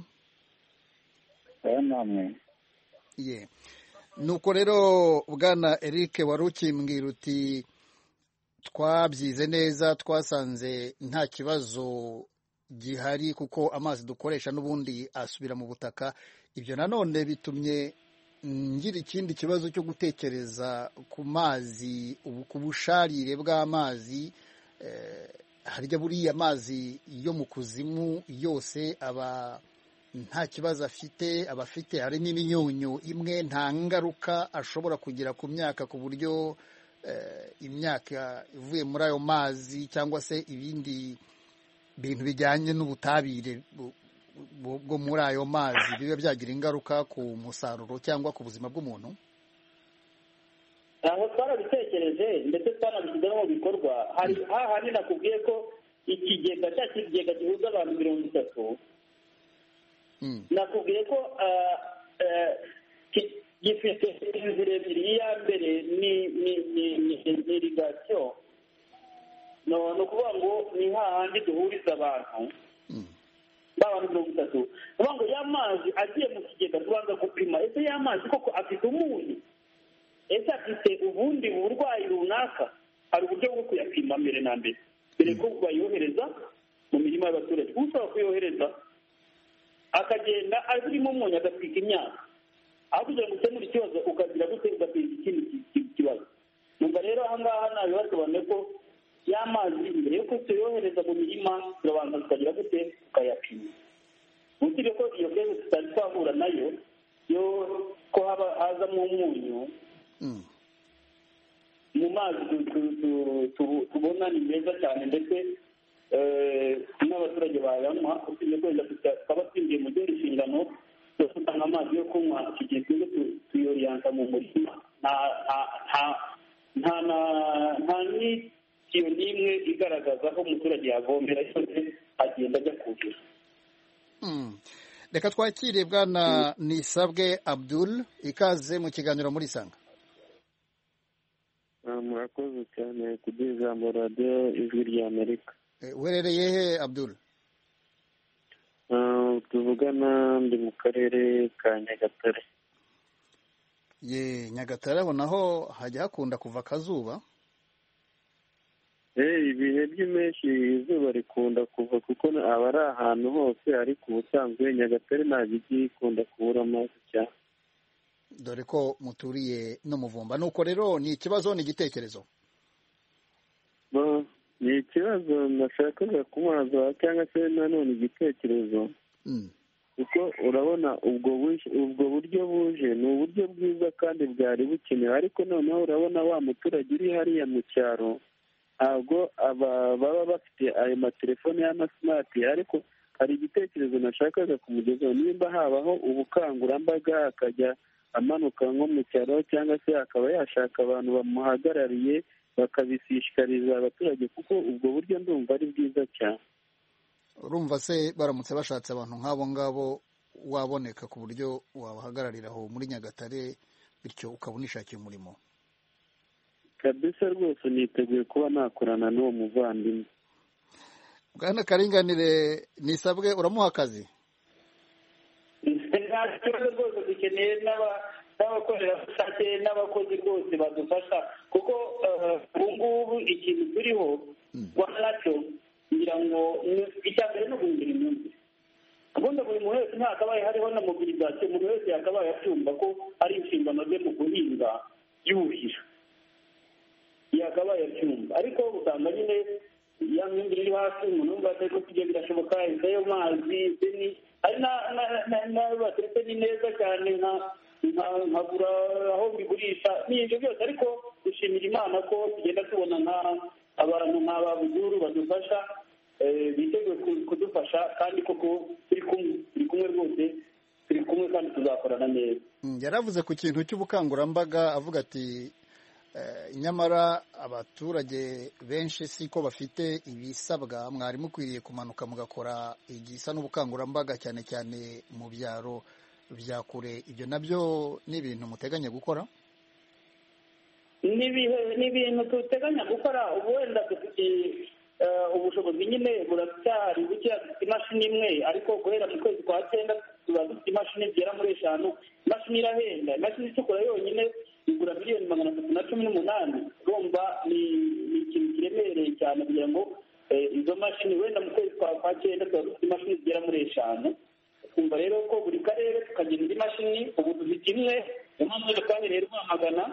Namwe. Ye, nuko rero Bwana Eric wari ukimbwira uti twabyize neza, twasanze nta kibazo gihari kuko amazi dukoresha n'ubundi asubira mu butaka. Ibyo nanone bitumye ngira ikindi kibazo cyo gutekereza ku mazi, ku busharire bw'amazi. Harya buriya amazi yo mu kuzimu yose aba nta kibazo afite, abafite harimo imyunyu imwe, nta ngaruka ashobora kugira ku myaka, ku buryo imyaka ivuye muri ayo mazi cyangwa se ibindi bintu bijyanye n'ubutabire bwo muri ayo mazi biba byagira ingaruka ku musaruro cyangwa ku buzima bw'umuntu. Aho twarabitekereje ndetse twanabishyizeho mu bikorwa. Hari hahandi nakubwiye ko ikigega gihuza abantu 30, nakubwiye ko gifite inzira ebyiri. iya mbere ni irigasiyo, ni ukuvuga ngo ni hahandi duhuriza abantu b'abantu 30. ni ukuvuga ngo ya mazi agiye mu kigega tubanza gupima ese ya mazi koko afite umunyu, ese afite ubundi burwayi runaka. hari uburyo bwo kuyapima mbere na mbere ko bayohereza mu mirima y'abaturage. ushobora kuyohereza akagenda arimo umunyu agatwika imyaka, aho kugira ngo ukemure ikibazo ukagira gute ugateza ikindi kibazo. numva rero aha ngaha nabibasobanuye ko ya mazi mbere yuko tuyohereza mu mirima turabanza tukagira gute tukayapima. usibye ko iyo kezi tutari twahura nayo yo ko hazamo umunyu mu mazi tubona ni meza cyane, ndetse n'abaturage bayanywa. usibye ko wenda tukaba twinjiye mu zindi nshingano zo gutanga amazi yo kunywa, iki gihe twebwe tuyoriyanta mu murima. nta n'itiyo n'imwe igaragaza aho umuturage yavomera, yose agenda ajya kuhira. reka twakire bwana Nisabwe Abdul, ikaze mu kiganiro muri Sanga. murakoze cyane kuduha ijambo radiyo ijwi rya Amerika. Uherereye he Abdul? tuvugana ndi mu karere ka Nyagatare. Nyagatare aho naho hajya hakunda kuva akazuba? ibihe by'impeshyi izuba rikunda kuva kuko aba ari ahantu hose, ariko ubusanzwe Nyagatare ntabwo igiye ikunda kubura amazi cyane, dore ko muturiye n'umuvumba. nuko rero ni ikibazo ni igitekerezo? ni ikibazo nashakaga kubaza cyangwa se nanone igitekerezo, kuko urabona ubwo buryo buje ni uburyo bwiza kandi bwari bukenewe, ariko noneho urabona wa muturage uri hariya mu cyaro ntabwo baba bafite ayo matelefone y'amasimati. ariko hari igitekerezo nashakaga kumugezaho, nimba habaho ubukangurambaga akajya amanuka nko mu cyaro, cyangwa se akaba yashaka abantu bamuhagarariye bakabishishikariza abaturage, kuko ubwo buryo ndumva ari bwiza cyane. urumva se baramutse bashatse abantu nk'abo ngabo waboneka ku buryo wabahagararira aho muri Nyagatare, bityo ukaba unishakiye umurimo? kabisa rwose niteguye kuba nakorana n'uwo muvandimwe. bwana Karinganire Nisabwe, uramuha akazi? nta kibazo rwose, dukeneye n'abakorerabushake n'abakozi rwose badufasha, kuko ubu ngubu ikintu turiho nacyo kugira ngo icya mbere ni uguhindura imyumvire. ubundi buri muntu wese ntakabaye hariho na mobilizasiyo, umuntu wese yakabaye acyumva ko ari inshingano ze mu guhinga yuhira, yakabaye acyumva. ariko usanga nyine ya myumvire iri hasi, umuntu wumva atari ko kujya birashoboka, ayo mazi hari n'abateretse ni neza cyane nkagura aho mbigurisha n'ibyo byose. ariko dushimira Imana ko tugenda tubona abantu nk'aba Buduru badufasha, biteguye kudufasha, kandi koko turi kumwe rwose, turi kumwe kandi tuzakorana neza. yaravuze ku kintu cy'ubukangurambaga avuga ati nyamara abaturage benshi siko bafite ibisabwa, mwari mukwiriye kumanuka mugakora igisa n'ubukangurambaga cyane cyane mu byaro bya kure. ibyo nabyo ni ibintu muteganya gukora? ni ibintu duteganya gukora. ubu wenda dufite ubushobozi nyine buracyari buke, dufite imashini imwe, ariko guhera mu kwezi kwa 9 tuba dufite imashini zigera muri 5. imashini irahenda, imashini icukura yonyine igura $318,000. urumva ni ikintu kiremereye cyane kugira ngo izo mashini, wenda mu kwezi kwa 9 tuba dufite imashini zigera muri 5. twumva rero ko buri karere tukagira indi mashini. ubu dufite imwe, niyo mpamvu twahereye Rwamagana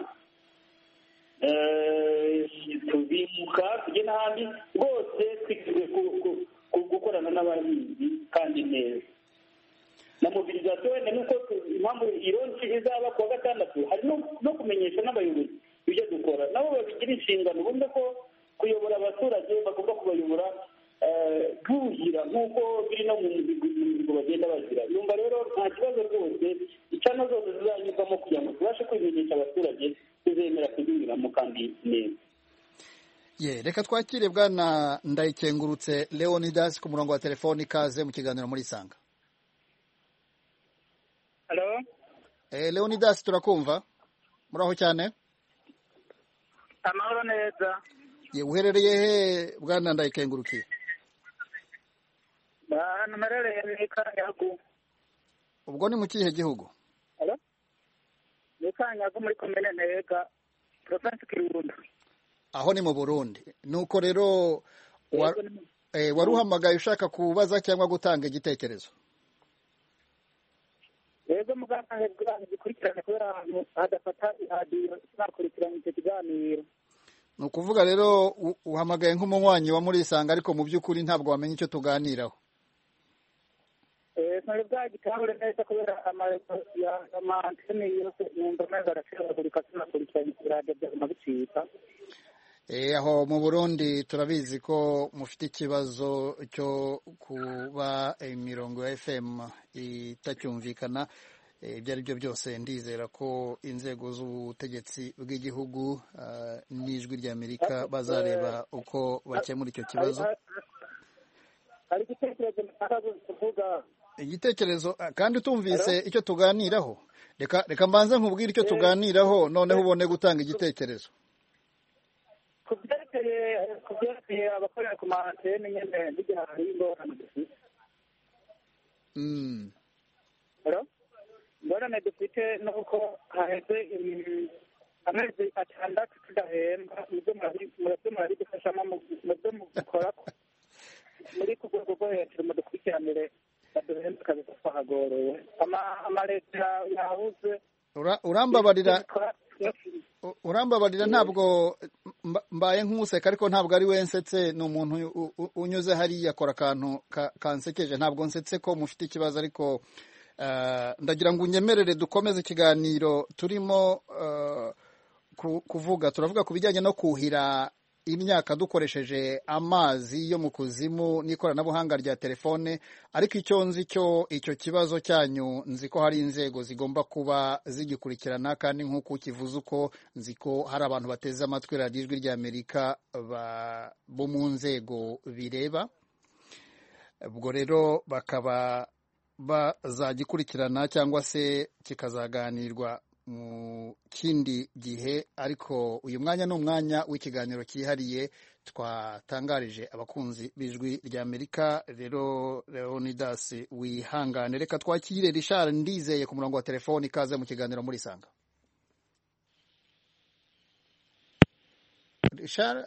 tubimuka tujye n'ahandi, rwose twiteguye gukorana n'abahinzi kandi neza. na mobilizasiyo wenda nuko impamvu ironshi izaba kuwa 6, hari no kumenyesha n'abayobozi ibyo dukora, nabo babigira inshingano, bumve ko kuyobora abaturage bagomba kubayobora buhira nk'uko biri no mu mihigo bagenda bagira. yumva rero nta kibazo rwose, icano zose zizanyurwamo kugira ngo tubashe kwimenyesha abaturage, tuzemera kuzinyuramo kandi neza. reka twakire bwana Ndayikengurutse Leonidas ku murongo wa telefoni. ikaze mu kiganiro muri Sanga. Hello? Leonidas turakumva muraho cyane amahoro neza uherereye he bwana Ndayikengurukiye hano merereye muri Kanyagu ubwo ni mu kihe gihugu ni Kanyagu muri komine Ntega province Kirundo aho ni mu Burundi nuko rero wari uhamagaye ushaka kubaza cyangwa gutanga igitekerezo yego muganga gikurikirana kubera ahantu hadafata iradiyo sinakurikirana icyo kiganiro ni ukuvuga rero uhamagaye nk'umunywanyi wa Murisanga ariko mu by'ukuri ntabwo wamenye icyo tuganiraho ntabwo bwagitahure neza kubera amantene yose numva neza arashobora sinakurikirana iradiyo byaguma bicika aho mu Burundi turabizi ko mufite ikibazo cyo kuba imirongo ya FM itacyumvikana ibyo ari byo byose ndizera ko inzego z'ubutegetsi bw'igihugu n'ijwi ry'Amerika bazareba uko bakemura icyo kibazo hari igitekerezo kuvuga igitekerezo kandi utumvise icyo tuganiraho reka mbanze nkubwire icyo tuganiraho noneho ubone gutanga igitekerezo kubyerekeye abakorera ku mahantene nyine n'igihe hari ingorane dufite ingorane dufite ni uko haheze amezi atandatu tudahemba mubyo murabidufashamo mubyo mukora muri ku rwego rwo hejuru mudukurikiranire baduhembe kabisa twahagorowe amaleta yabuze urambabarira ntabwo mbaye nk'umuseka ariko ntabwo ari we nsetse ni umuntu unyuze hariya akora akantu kansekeje ntabwo nsetse ko mufite ikibazo ariko ndagira ngo unyemerere dukomeze ikiganiro turimo kuvuga turavuga ku bijyanye no kuhira imyaka dukoresheje amazi yo mu kuzimu n'ikoranabuhanga rya telefone ariko icyo nzi icyo kibazo cyanyu nzi ko hari inzego zigomba kuba zigikurikirana kandi nk'uko ukivuze uko nzi ko hari abantu bateze amatwi radiyo ijwi ry'Amerika bo mu nzego bireba ubwo rero bakaba bazagikurikirana cyangwa se kikazaganirwa mu kindi gihe ariko uyu mwanya ni umwanya w'ikiganiro cyihariye twatangarije abakunzi b'ijwi ry'Amerika rero Leonidas wihangane reka twakire Richard Ndizeye ku murongo wa telefoni ikaze mu kiganiro Murisanga Richard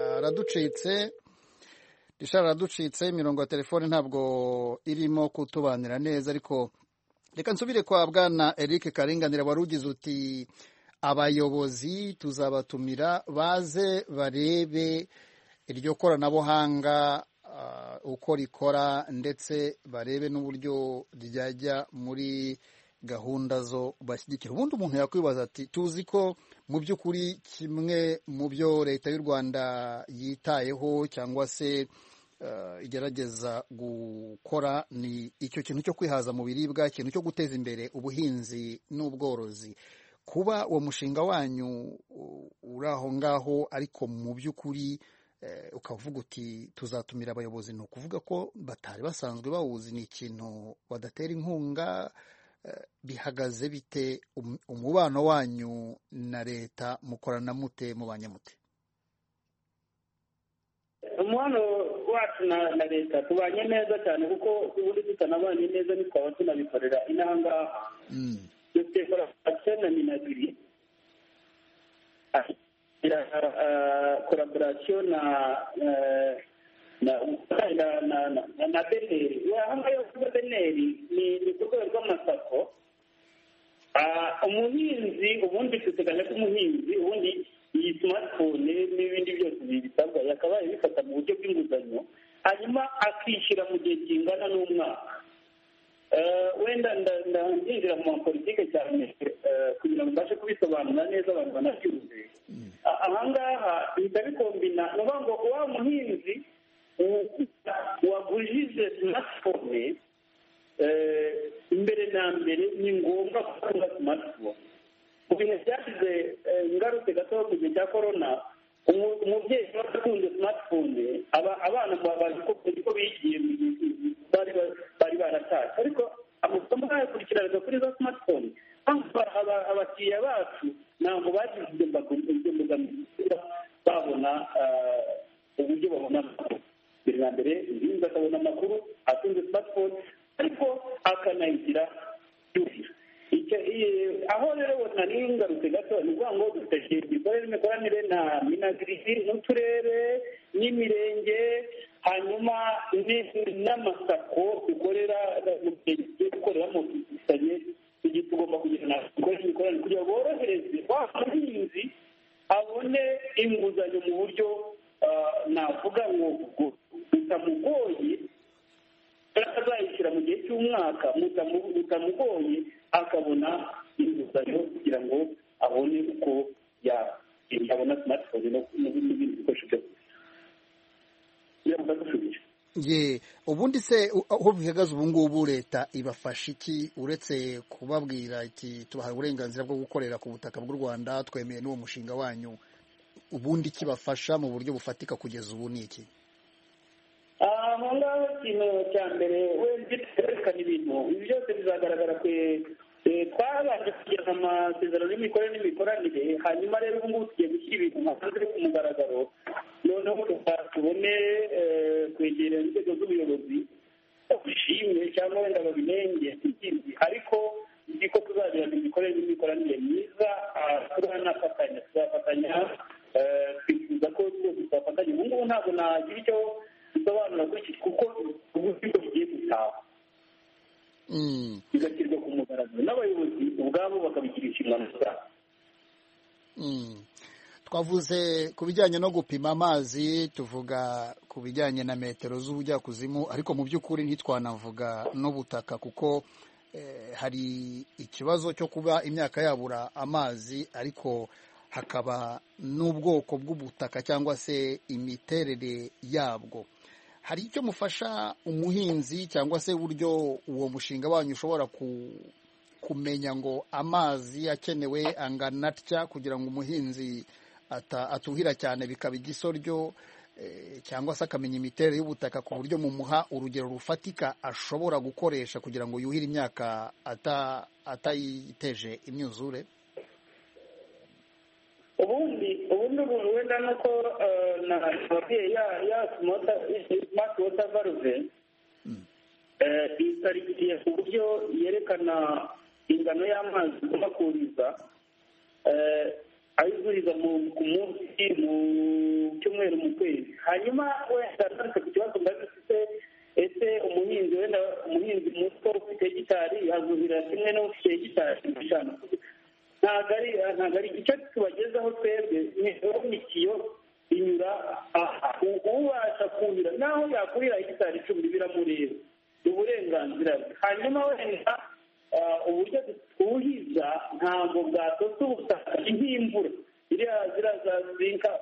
araducitse imirongo ya telefoni ntabwo irimo kutubanira neza ariko reka nsubire kwa bwana Eric Karinganira wari ugize uti abayobozi tuzabatumira baze barebe iryo koranabuhanga uko rikora ndetse barebe n'uburyo ryajya muri gahunda zo bashyigikira ubundi umuntu yakwibaza ati tuzi ko mu by'ukuri kimwe mu byo leta y'u Rwanda yitayeho cyangwa se igerageza gukora ni icyo kintu cyo kwihaza mu biribwa ikintu cyo guteza imbere ubuhinzi n'ubworozi kuba uwo mushinga wanyu uri aho ngaho ariko mu by'ukuri ukavuga uti tuzatumira abayobozi ni ukuvuga ko batari basanzwe bawuzi ni ikintu badatera inkunga bihagaze bite umubano wanyu na leta mukorana mute mubanye mute umubano wacu na leta tubanye neza cyane kuko ubundi tutanabanye neza ntitwaba tunabikorera inaha ngaha dufite collaboration na Minagri collaboration na beneri ahangaha beneri ni ku rwego rw'amasako umuhinzi ubundi duteganya ko umuhinzi ubundi iyi smartphone n'ibindi byose bisabwa yakabaye bifata mu buryo bw'inguzanyo hanyuma akishyura mu gihe kingana n'umwaka wenda ndinjira mu mapolitike cyane kugira ngo mbashe kubisobanura neza abantu banabyumve ahangaha bihita bikombina ni ukuvuga ngo wa muhinzi wagujije smartphone imbere na mbere ni ngombwa gukora smartphone mu bihe byashize ingaruke gato mu gihe cya korona umubyeyi wari atunze smartphone abana bazi ko bigiye bari baratashye ariko amasomo yakurikiranaga kuri za smartphone abakiriya bacu ntabwo bagize ibyo mbogamizi babona uburyo babona amakuru. Mbere na mbere uhinzi akabona amakuru atunze smartphone ariko akanayigira yuhira. Aho rero nari ngarutse gato ni ukuvuga ngo dufite imikoranire na minagirisi n'uturere n'imirenge, hanyuma n'amasako dukoreramo dufitanye igihe tugomba kugirana imikoranire kugira ngo borohereze wa muhinzi abone inguzanyo mu buryo navuga ngo butamugoye, azayishyura mu gihe cy'umwaka butamugoye, akabona inguzanyo kugira ngo abone uko yabona smartphone n'ibindi bikoresho byo kugira. Ye ubundi se aho bihagaze ubu ngubu leta ibafasha iki uretse kubabwira iti tubahaye uburenganzira bwo gukorera ku butaka bw'u Rwanda, twemeye n'uwo mushinga wanyu, ubundi kibafasha mu buryo bufatika kugeza ubu ni iki? Aho ngaho ikintu cya mbere wenda twerekana ibintu ibi byose bizagaragara twabanje kugirana amasezerano n'imikoranire, hanyuma rero ubu ngubu tugiye gushyira ibintu hanze ku mugaragaro, noneho tubone kwegera inzego z'ubuyobozi bishimye cyangwa wenda babinenge ikindi, ariko nzi ko tuzagirana imikoranire myiza, tuzafatanya twifuza ko twese twafatanya. Ubu ngubu ntabwo nagira icyo bisobanura kuri iki kuko ubuzigo bugiye gutaha bigashyirwa ku mugaragaro n'abayobozi ubwabo bakabigira inshingano zabo. Twavuze ku bijyanye no gupima amazi, tuvuga ku bijyanye na metero z'ubujyakuzimu, ariko mu by'ukuri ntitwanavuga n'ubutaka kuko hari ikibazo cyo kuba imyaka yabura amazi, ariko hakaba n'ubwoko bw'ubutaka cyangwa se imiterere yabwo. Hari icyo mufasha umuhinzi cyangwa se uburyo uwo mushinga wanyu ushobora kumenya ngo amazi akenewe angana atya kugira ngo umuhinzi atuhira cyane bikaba igisoryo, cyangwa se akamenya imiterere y'ubutaka ku buryo mumuha urugero rufatika ashobora gukoresha kugira ngo yuhire imyaka atayiteje imyuzure? ubundi wenda nuko nababwiye ya smart water valve itarikiye ku buryo yerekana ingano y'amazi ugomba kuriza, ayizuriza ku munsi, mu cyumweru, mu kwezi. Hanyuma wenda ngarutse ku kibazo ndabifite, ese umuhinzi muto ufite hegitari azuhira kimwe n'ufite hegitari eshanu? ntabwo ari icyo tubagezaho twebwe. ni itiyo inyura ubasha kuhira naho yakurira hegitari 10 biramureba, uburenganzira bwe. hanyuma wenda uburyo twuhiza ntabwo bwatose ubutaka nk'imvura ziriya za zinka,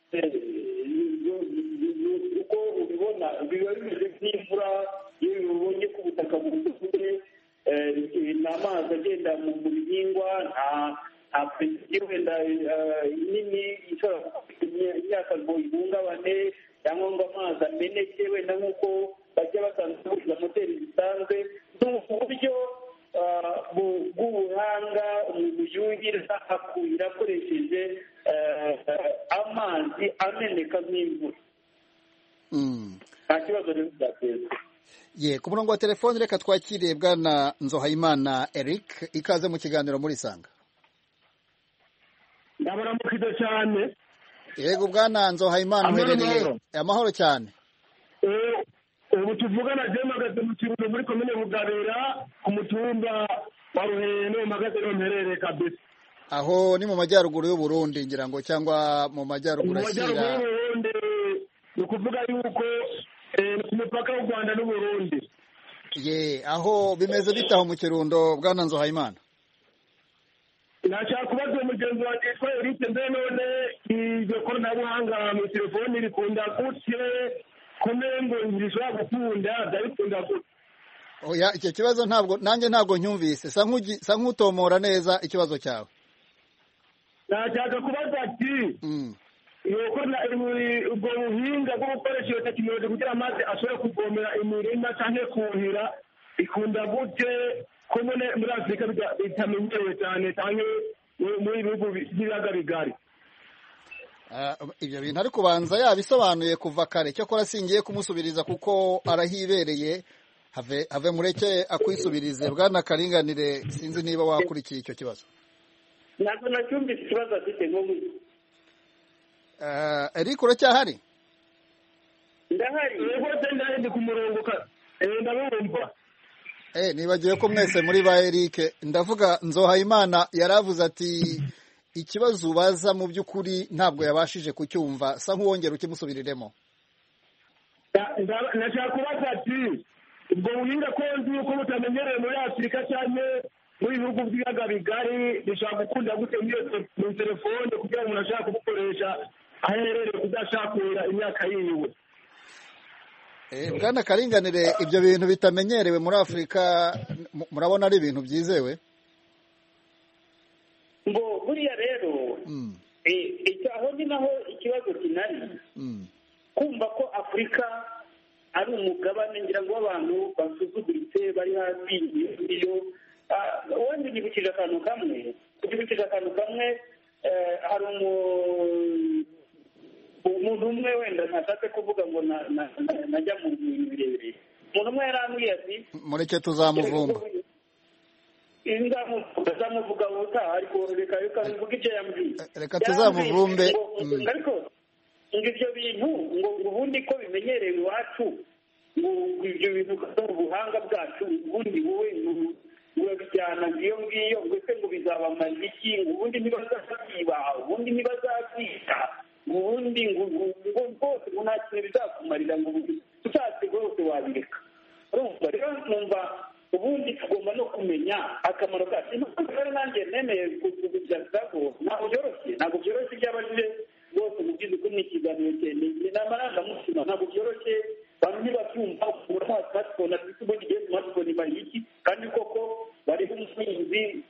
uko ubibona biba bimeze nk'imvura. iyo ubonye ko ubutaka buzuye ni amazi agenda mu bihingwa, nta puriziyo wenda nini ishobora gufata imyaka ngo ihungabane cyangwa ngo amazi ameneke, wenda nk'uko bajya basanzwe buhiza moteri zisanzwe. ni uburyo bw'ubuhanga umuntu yuhira akuhira akoresheje amazi ameneka nk'imvura. nta kibazo rero byateza. Ku murongo wa telefoni reka twakiriye bwana Nzohayimana Eric, ikaze mu kiganiro muri Sanga. ndabona mukido cyane. Yego bwana Nzohayimana, uherereye amahoro cyane. ubu tuvugana je magaze mu Kirundo muri komine Bugabira ku mutumba wa Ruheno, magaze no mperere kabisa. Aho ni mu majyaruguru y'u Burundi ngira ngo, cyangwa mu majyaruguru ashyira ni kuvuga yuko ku mupaka w'u Rwanda n'u Burundi. Aho bimeze bitaho mu Kirundo bwana Nzohayimana? nashaka kubaza umugenzi wanjye yitwa Eric, mbe none iryo koranabuhanga mu telefoni rikunda gutye kumengo ngishobora gukunda ndabikunda gutye? Oya, icyo kibazo ntabwo nyumvise. Sa nk'utomora neza ikibazo cyawe. nashaka kubaza ati ubwo buhinga bwo gukoresha iyo tekinoloji kugira amazi ashobora kuvomera imirima cyangwa kuhira ikunda gute ko muri afurika bitamenyerewe cyane cyane muri ibihugu by'ibiyaga bigari. Ibyo bintu ariko ubanza yabisobanuye kuva kare, cyakora singiye kumusubiriza kuko arahibereye. Have mureke akwisubirize. Bwana Karinganire, sinzi niba wakurikiye icyo kibazo. ntabwo nacyumvise ikibazo afite nk'ubu. Eric uracyahari? Ndahari. Rwose ndahari ku murongo ndabumva. Nibagiwe ko mwese muri ba Eric. Ndavuga Nzohayimana yaravuze ati ikibazo ubaza mu by'ukuri ntabwo yabashije kucyumva, sa nk'uwongera ukimusubiriremo. Nashaka kubaza ati ubwo buhinga ko nzi yuko butamenyerewe muri Afurika cyane muri bihugu by'ibiyaga bigari, bishobora gukunda gute mu telefone kugira ngo umuntu ashaka kubukoresha aherereye kudashakura imyaka yiwe. Bwana Karinganire, ibyo bintu bitamenyerewe muri Afurika murabona ari ibintu byizewe? ngo buriya rero aho ni naho ikibazo kinari, kumva ko Afurika ari umugabane ngira ngo abantu basuzuguritse bari hasi iyo wenda ugibukije akantu kamwe hari umuntu umwe wenda ntashatse kuvuga ngo najya mu bintu birebire. Umuntu umwe yarambwiye ati mureke tuzamuvumba. Tuzamuvuga ubutaha, ariko reka mvuge ibyo yambwiye. Reka tuzamuvumbe. Ariko ngo ibyo bintu ngo ubundi ko bimenyerewe iwacu, ngo ibyo bintu ubuhanga bwacu ubundi wowe urabijyana ngiyo ngiyo ngo ese ngo bizabamara iki, ngo ubundi ntibazabyiba, ubundi ntibazabyica, ubundi ngo rwose ngo nta kintu bizakumarira, ngo ushatse rwose wabireka. Urumva rero numva ubundi tugomba no kumenya akamaro kacu. Rero nanjye nemeye kubigaragazaho ntabwo byoroshye byabajije rwose mu by'ukuri ni ikiganiro ni amarangamutima, ntabwo byoroshye. Abantu ntibabyumva ukura smartphone afite ubundi igihe smartphone bari iki, kandi koko bariho umuhinzi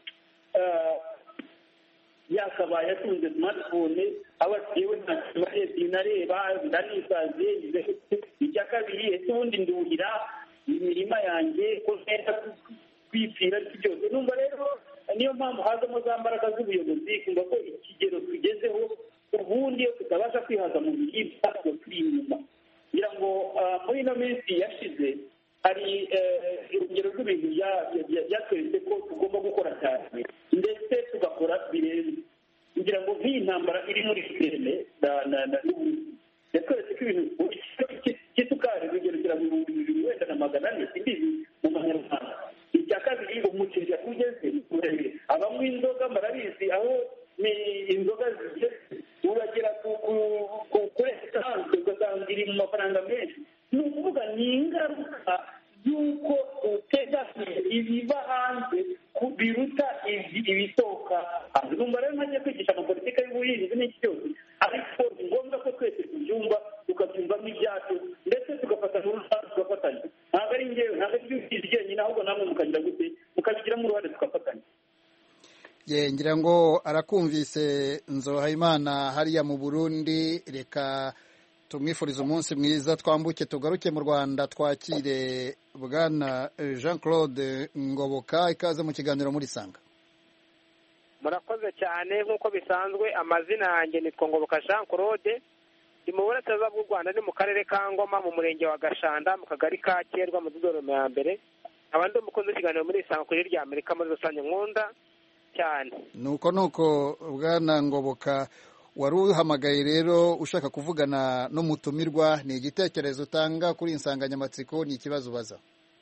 yakabaye atunze smartphone aba yewe nta kintu nareba ndanisaziye. Icya kabiri, ese ubundi nduhira imirima yanjye ko nenda kwipfira byose. Numva rero niyo mpamvu hazamo za mbaraga z'ubuyobozi, kumva ko ikigero tugezeho ubundi iyo tutabasha kwihaza mu biribwa ngo turi inyuma. Kugira ngo muri ino minsi yashize hari urugero rw'ibintu byatweretse ko tugomba gukora cyane ndetse tugakora birenze. Kugira ngo nk'iyi ntambara iri muri Ukraine yatweretse ko ibintu cy'isukari urugero kira mu 2,200 simbizi mu manyarwanda. Icya kabiri, umuceri yakugeze abanywa inzoga marabizi aho ni inzoga zigeze uragera kuri esanse ugasanga iri mu mafaranga menshi. Ni ukuvuga ni ingaruka y'uko utegamiye ibiva hanze biruta ibisohoka hanze. Numva rero ntajya kwigisha amapolitika y'ubuhinzi n'iki cyose, ariko ni ngombwa ko twese tubyumva tukabyumvamo ibyacu ndetse tugafata n'uruhare tugafatanya. Ntabwo ari njyewe, ntabwo ari iby'ubuhinzi jyenyine, ahubwo namwe mukagira gute mukabigiramo uruhare tugafatanya. Ngira ngo arakumvise Nzohayimana hariya mu Burundi. Reka tumwifurize umunsi mwiza, twambuke tugaruke mu Rwanda twakire Bwana Jean Claude Ngoboka. Ikaze mu kiganiro muri Sanga. Murakoze cyane. Nk'uko bisanzwe amazina yanjye nitwa Ngoboka Jean Claude, ndi mu burasirazuba bw'u Rwanda, ni mu karere ka Ngoma mu murenge wa Gashanda mu kagari ka Kerwa mu Dodoma ya mbere. Abandi umukunzi w'ikiganiro muri Sanga kuri rya Amerika muri rusange nkunda cyane. Nuko Bwana Ngoboka, wari uhamagaye rero ushaka kuvugana n'umutumirwa. Ni igitekerezo utanga kuri insanganyamatsiko, ni ikibazo ubaza?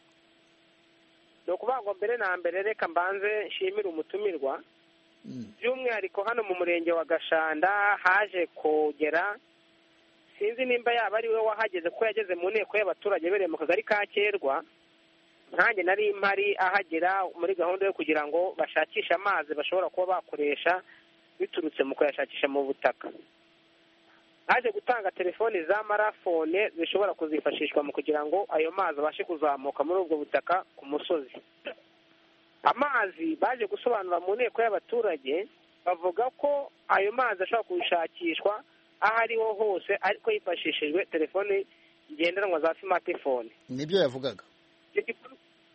Ni ukuvuga ngo mbere na mbere reka mbanze nshimire umutumirwa, by'umwihariko hano mu murenge wa Gashanda haje kugera, sinzi nimba yaba ari we wahageze ko yageze mu nteko y'abaturage bereye mu kagari ka Kerwa. Nkanjye nari mpari ahagera muri gahunda yo kugira ngo bashakishe amazi bashobora kuba bakoresha biturutse mu kuyashakisha mu butaka. Haje gutanga telefoni za marafone zishobora kuzifashishwa mu kugira ngo ayo mazi abashe kuzamuka muri ubwo butaka ku musozi. Amazi baje gusobanura mu nteko y'abaturage, bavuga ko ayo mazi ashobora gushakishwa aho ariho hose ariko hifashishijwe telefoni ngendanwa za smartphone. Nibyo yavugaga.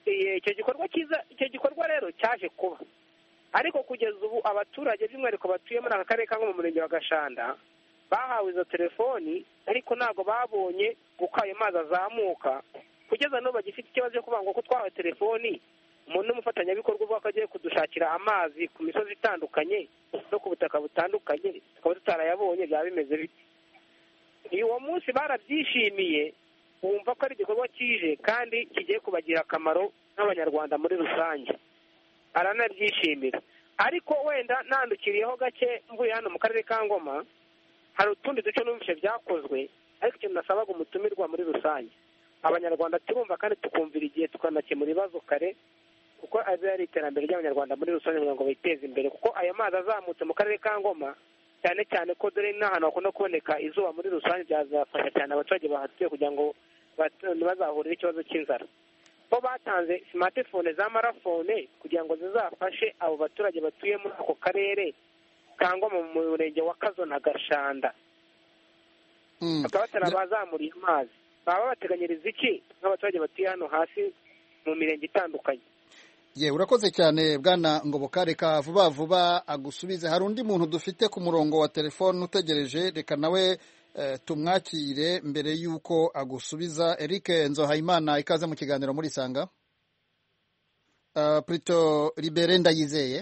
icyo gikorwa rero cyaje kuba, ariko kugeza ubu abaturage by'umwihariko batuye muri aka karere ka mu murenge wa Gashanda bahawe izo telefoni, ariko ntabwo babonye uko ayo mazi azamuka. Kugeza n'ubu bagifite ikibazo cyo kuvuga ngo ko twahawe telefoni, umuntu n'umufatanyabikorwa uvuga ko agiye kudushakira amazi ku misozi itandukanye no ku butaka butandukanye, tukaba tutarayabonye, byaba bimeze biti. Uwo munsi barabyishimiye, bumva ko ari igikorwa kije kandi kigiye kubagirira akamaro nk'abanyarwanda muri rusange, aranabyishimira. Ariko wenda nandukiriyeho gake mvuye hano mu karere ka Ngoma, hari utundi duce n'ubushe byakozwe, ariko ikintu nasabaga umutumirwa muri rusange, abanyarwanda turumva kandi tukumvira igihe tukanakemura ibibazo kare, kuko azi ari iterambere ry'abanyarwanda muri rusange kugira ngo biteze imbere. Kuko ayo mazi azamutse mu karere ka Ngoma, cyane cyane ko dore n'ahantu hakunda kuboneka izuba muri rusange, byazafasha cyane abaturage bahatuye kugira ngo ntibazahurire ikibazo cy'inzara. Bo batanze smartphone za marafone kugira ngo zizafashe abo baturage batuye muri ako karere ka Ngoma mu murenge wa Kazo na Gashanda, bakaba batarabazamuriye amazi. Baba bateganyiriza iki nk'abaturage batuye hano hasi mu mirenge itandukanye? Urakoze cyane Bwana Ngoboka, reka vuba vuba agusubize. Hari undi muntu dufite ku murongo wa telefone utegereje, reka nawe tumwakire mbere y'uko agusubiza. Eric Nzohayimana, ikaze mu kiganiro muri Sanga. Prito Libere Ndayizeye.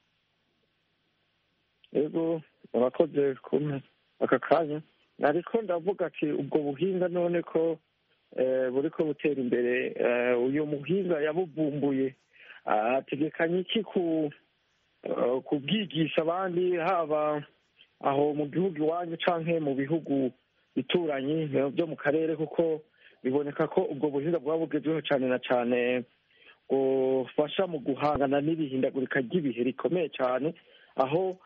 Yego, urakoze kumwe aka kanya. Ariko ndavuga ati ubwo buhinga none ko buriko butera imbere, uyu muhinga yabuvumbuye ategekanye iki kubwigisha abandi, haba aho mu gihugu iwanyu canke mu bihugu bituranye byo mu karere, kuko biboneka ko ubwo buhinga bwaba bugezweho cyane na cyane bufasha mu guhangana n'ibihindagurika ry'ibihe rikomeye cyane, aho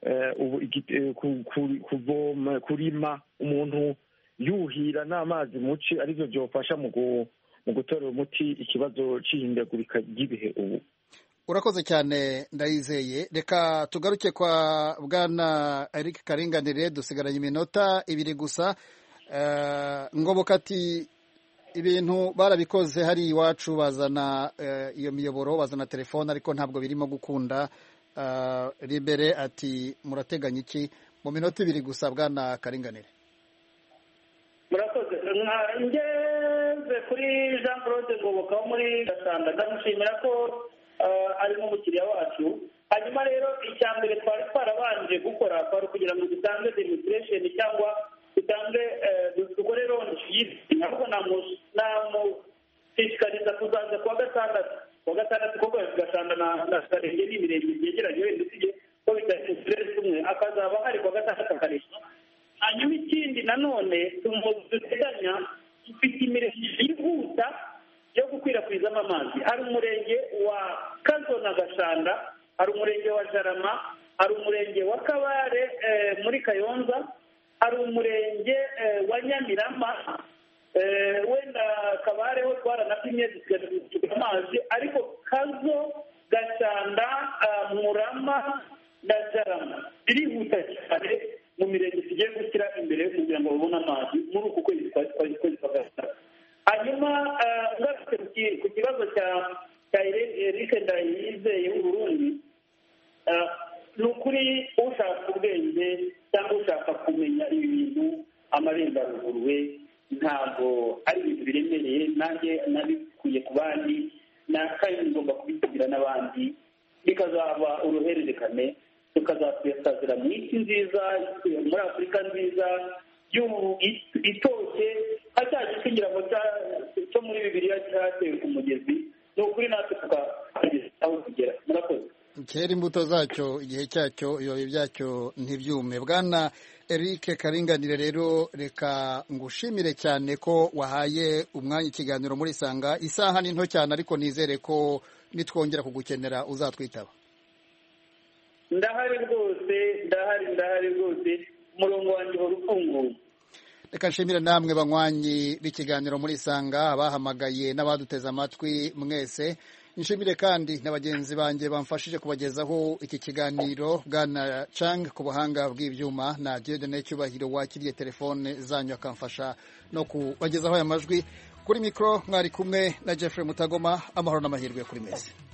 kuvoma kurima umuntu yuhira n'amazi muci arivyo byofasha mu gutorera umuti ikibazo c'ihindagurika ry'ibihe. Ubu urakoze cyane Ndayizeye. Reka tugaruke kwa Bwana Eric Karinganire, dusigaranye iminota 2 gusa. Ngoboka ati ibintu barabikoze hari iwacu, bazana iyo miyoboro, bazana telefone, ariko ntabwo birimo gukunda. Libere ati murateganya iki? Mu minota 2 gusa Bwana Karinganire. Murakoze. Ngeze kuri Jean Claude Ngoboka wo muri Gashanda, ndamushimira ko ari n'umukiriya wacu. Hanyuma rero icya mbere twari twarabanje gukora kwari kugira ngo dutange demonstration cyangwa dukore launch y'ibintu, ariko namushishikariza kuzaza kuwa gatandatu kuko Gashanda na Karenge n'imirenge byegeranye, wenda usibye ko bitari mu turere tumwe, akazaba hari kuwa gatandatu akarisha. Hanyuma ikindi nanone duteganya, dufite imirenge yihuta yo gukwirakwiza amazi. Hari umurenge wa Kazo na Gashanda, hari umurenge wa Jarama, hari umurenge wa Kabare muri Kayonza, hari umurenge wa Nyamirama, wenda Kabare ho twaranapimye dusigaje amazi, ariko Kazo, Gashanda, Murama na Jarama birihuta cyane mu mirenge tugiye gushyira imbere kugira ngo babone amazi muri uku kwezi kwa Gatatu. Hanyuma ngarutse ku kibazo cya Eric Ndayizeye w'Uburundi, ni ukuri ushaka ubwenge cyangwa ushaka kumenya ibi bintu amarembo aruguruwe, ntabwo ari ibintu biremereye. Nanjye nabikuye ku bandi, kandi ngomba kubisigira n'abandi, bikazaba uruhererekane, tukazasazira mu isi nziza, muri Afurika nziza itoshye, hacyaje ikingira ngo cyo muri Bibiliya cyatewe ku mugezi. Ni ukuri natwe tukageza aho kugera. Murakoze. Kera imbuto zacyo igihe cyacyo, ibibabi byacyo ntibyume. Bwana Eric Karinganire rero, reka ngushimire cyane ko wahaye umwanya ikiganiro muri Sanga. Isaha ni nto cyane, ariko nizere ko nitwongera kugukenera uzatwitaba. Ndahari rwose, umurongo wanjye uhora ufunguye. Reka nshimire namwe banywanyi b'ikiganiro muri Sanga, abahamagaye n'abaduteze amatwi mwese. Nshimire kandi na bagenzi banjye bamfashije kubagezaho iki kiganiro, Bwana Chang ku buhanga bw'ibyuma, na Dieudonné Cyubahiro wakiriye telefone zanyu akamfasha no kubagezaho aya majwi. kuri mikoro mwari kumwe na Jeffrey Mutagoma. Amahoro n'amahirwe kuri mwese.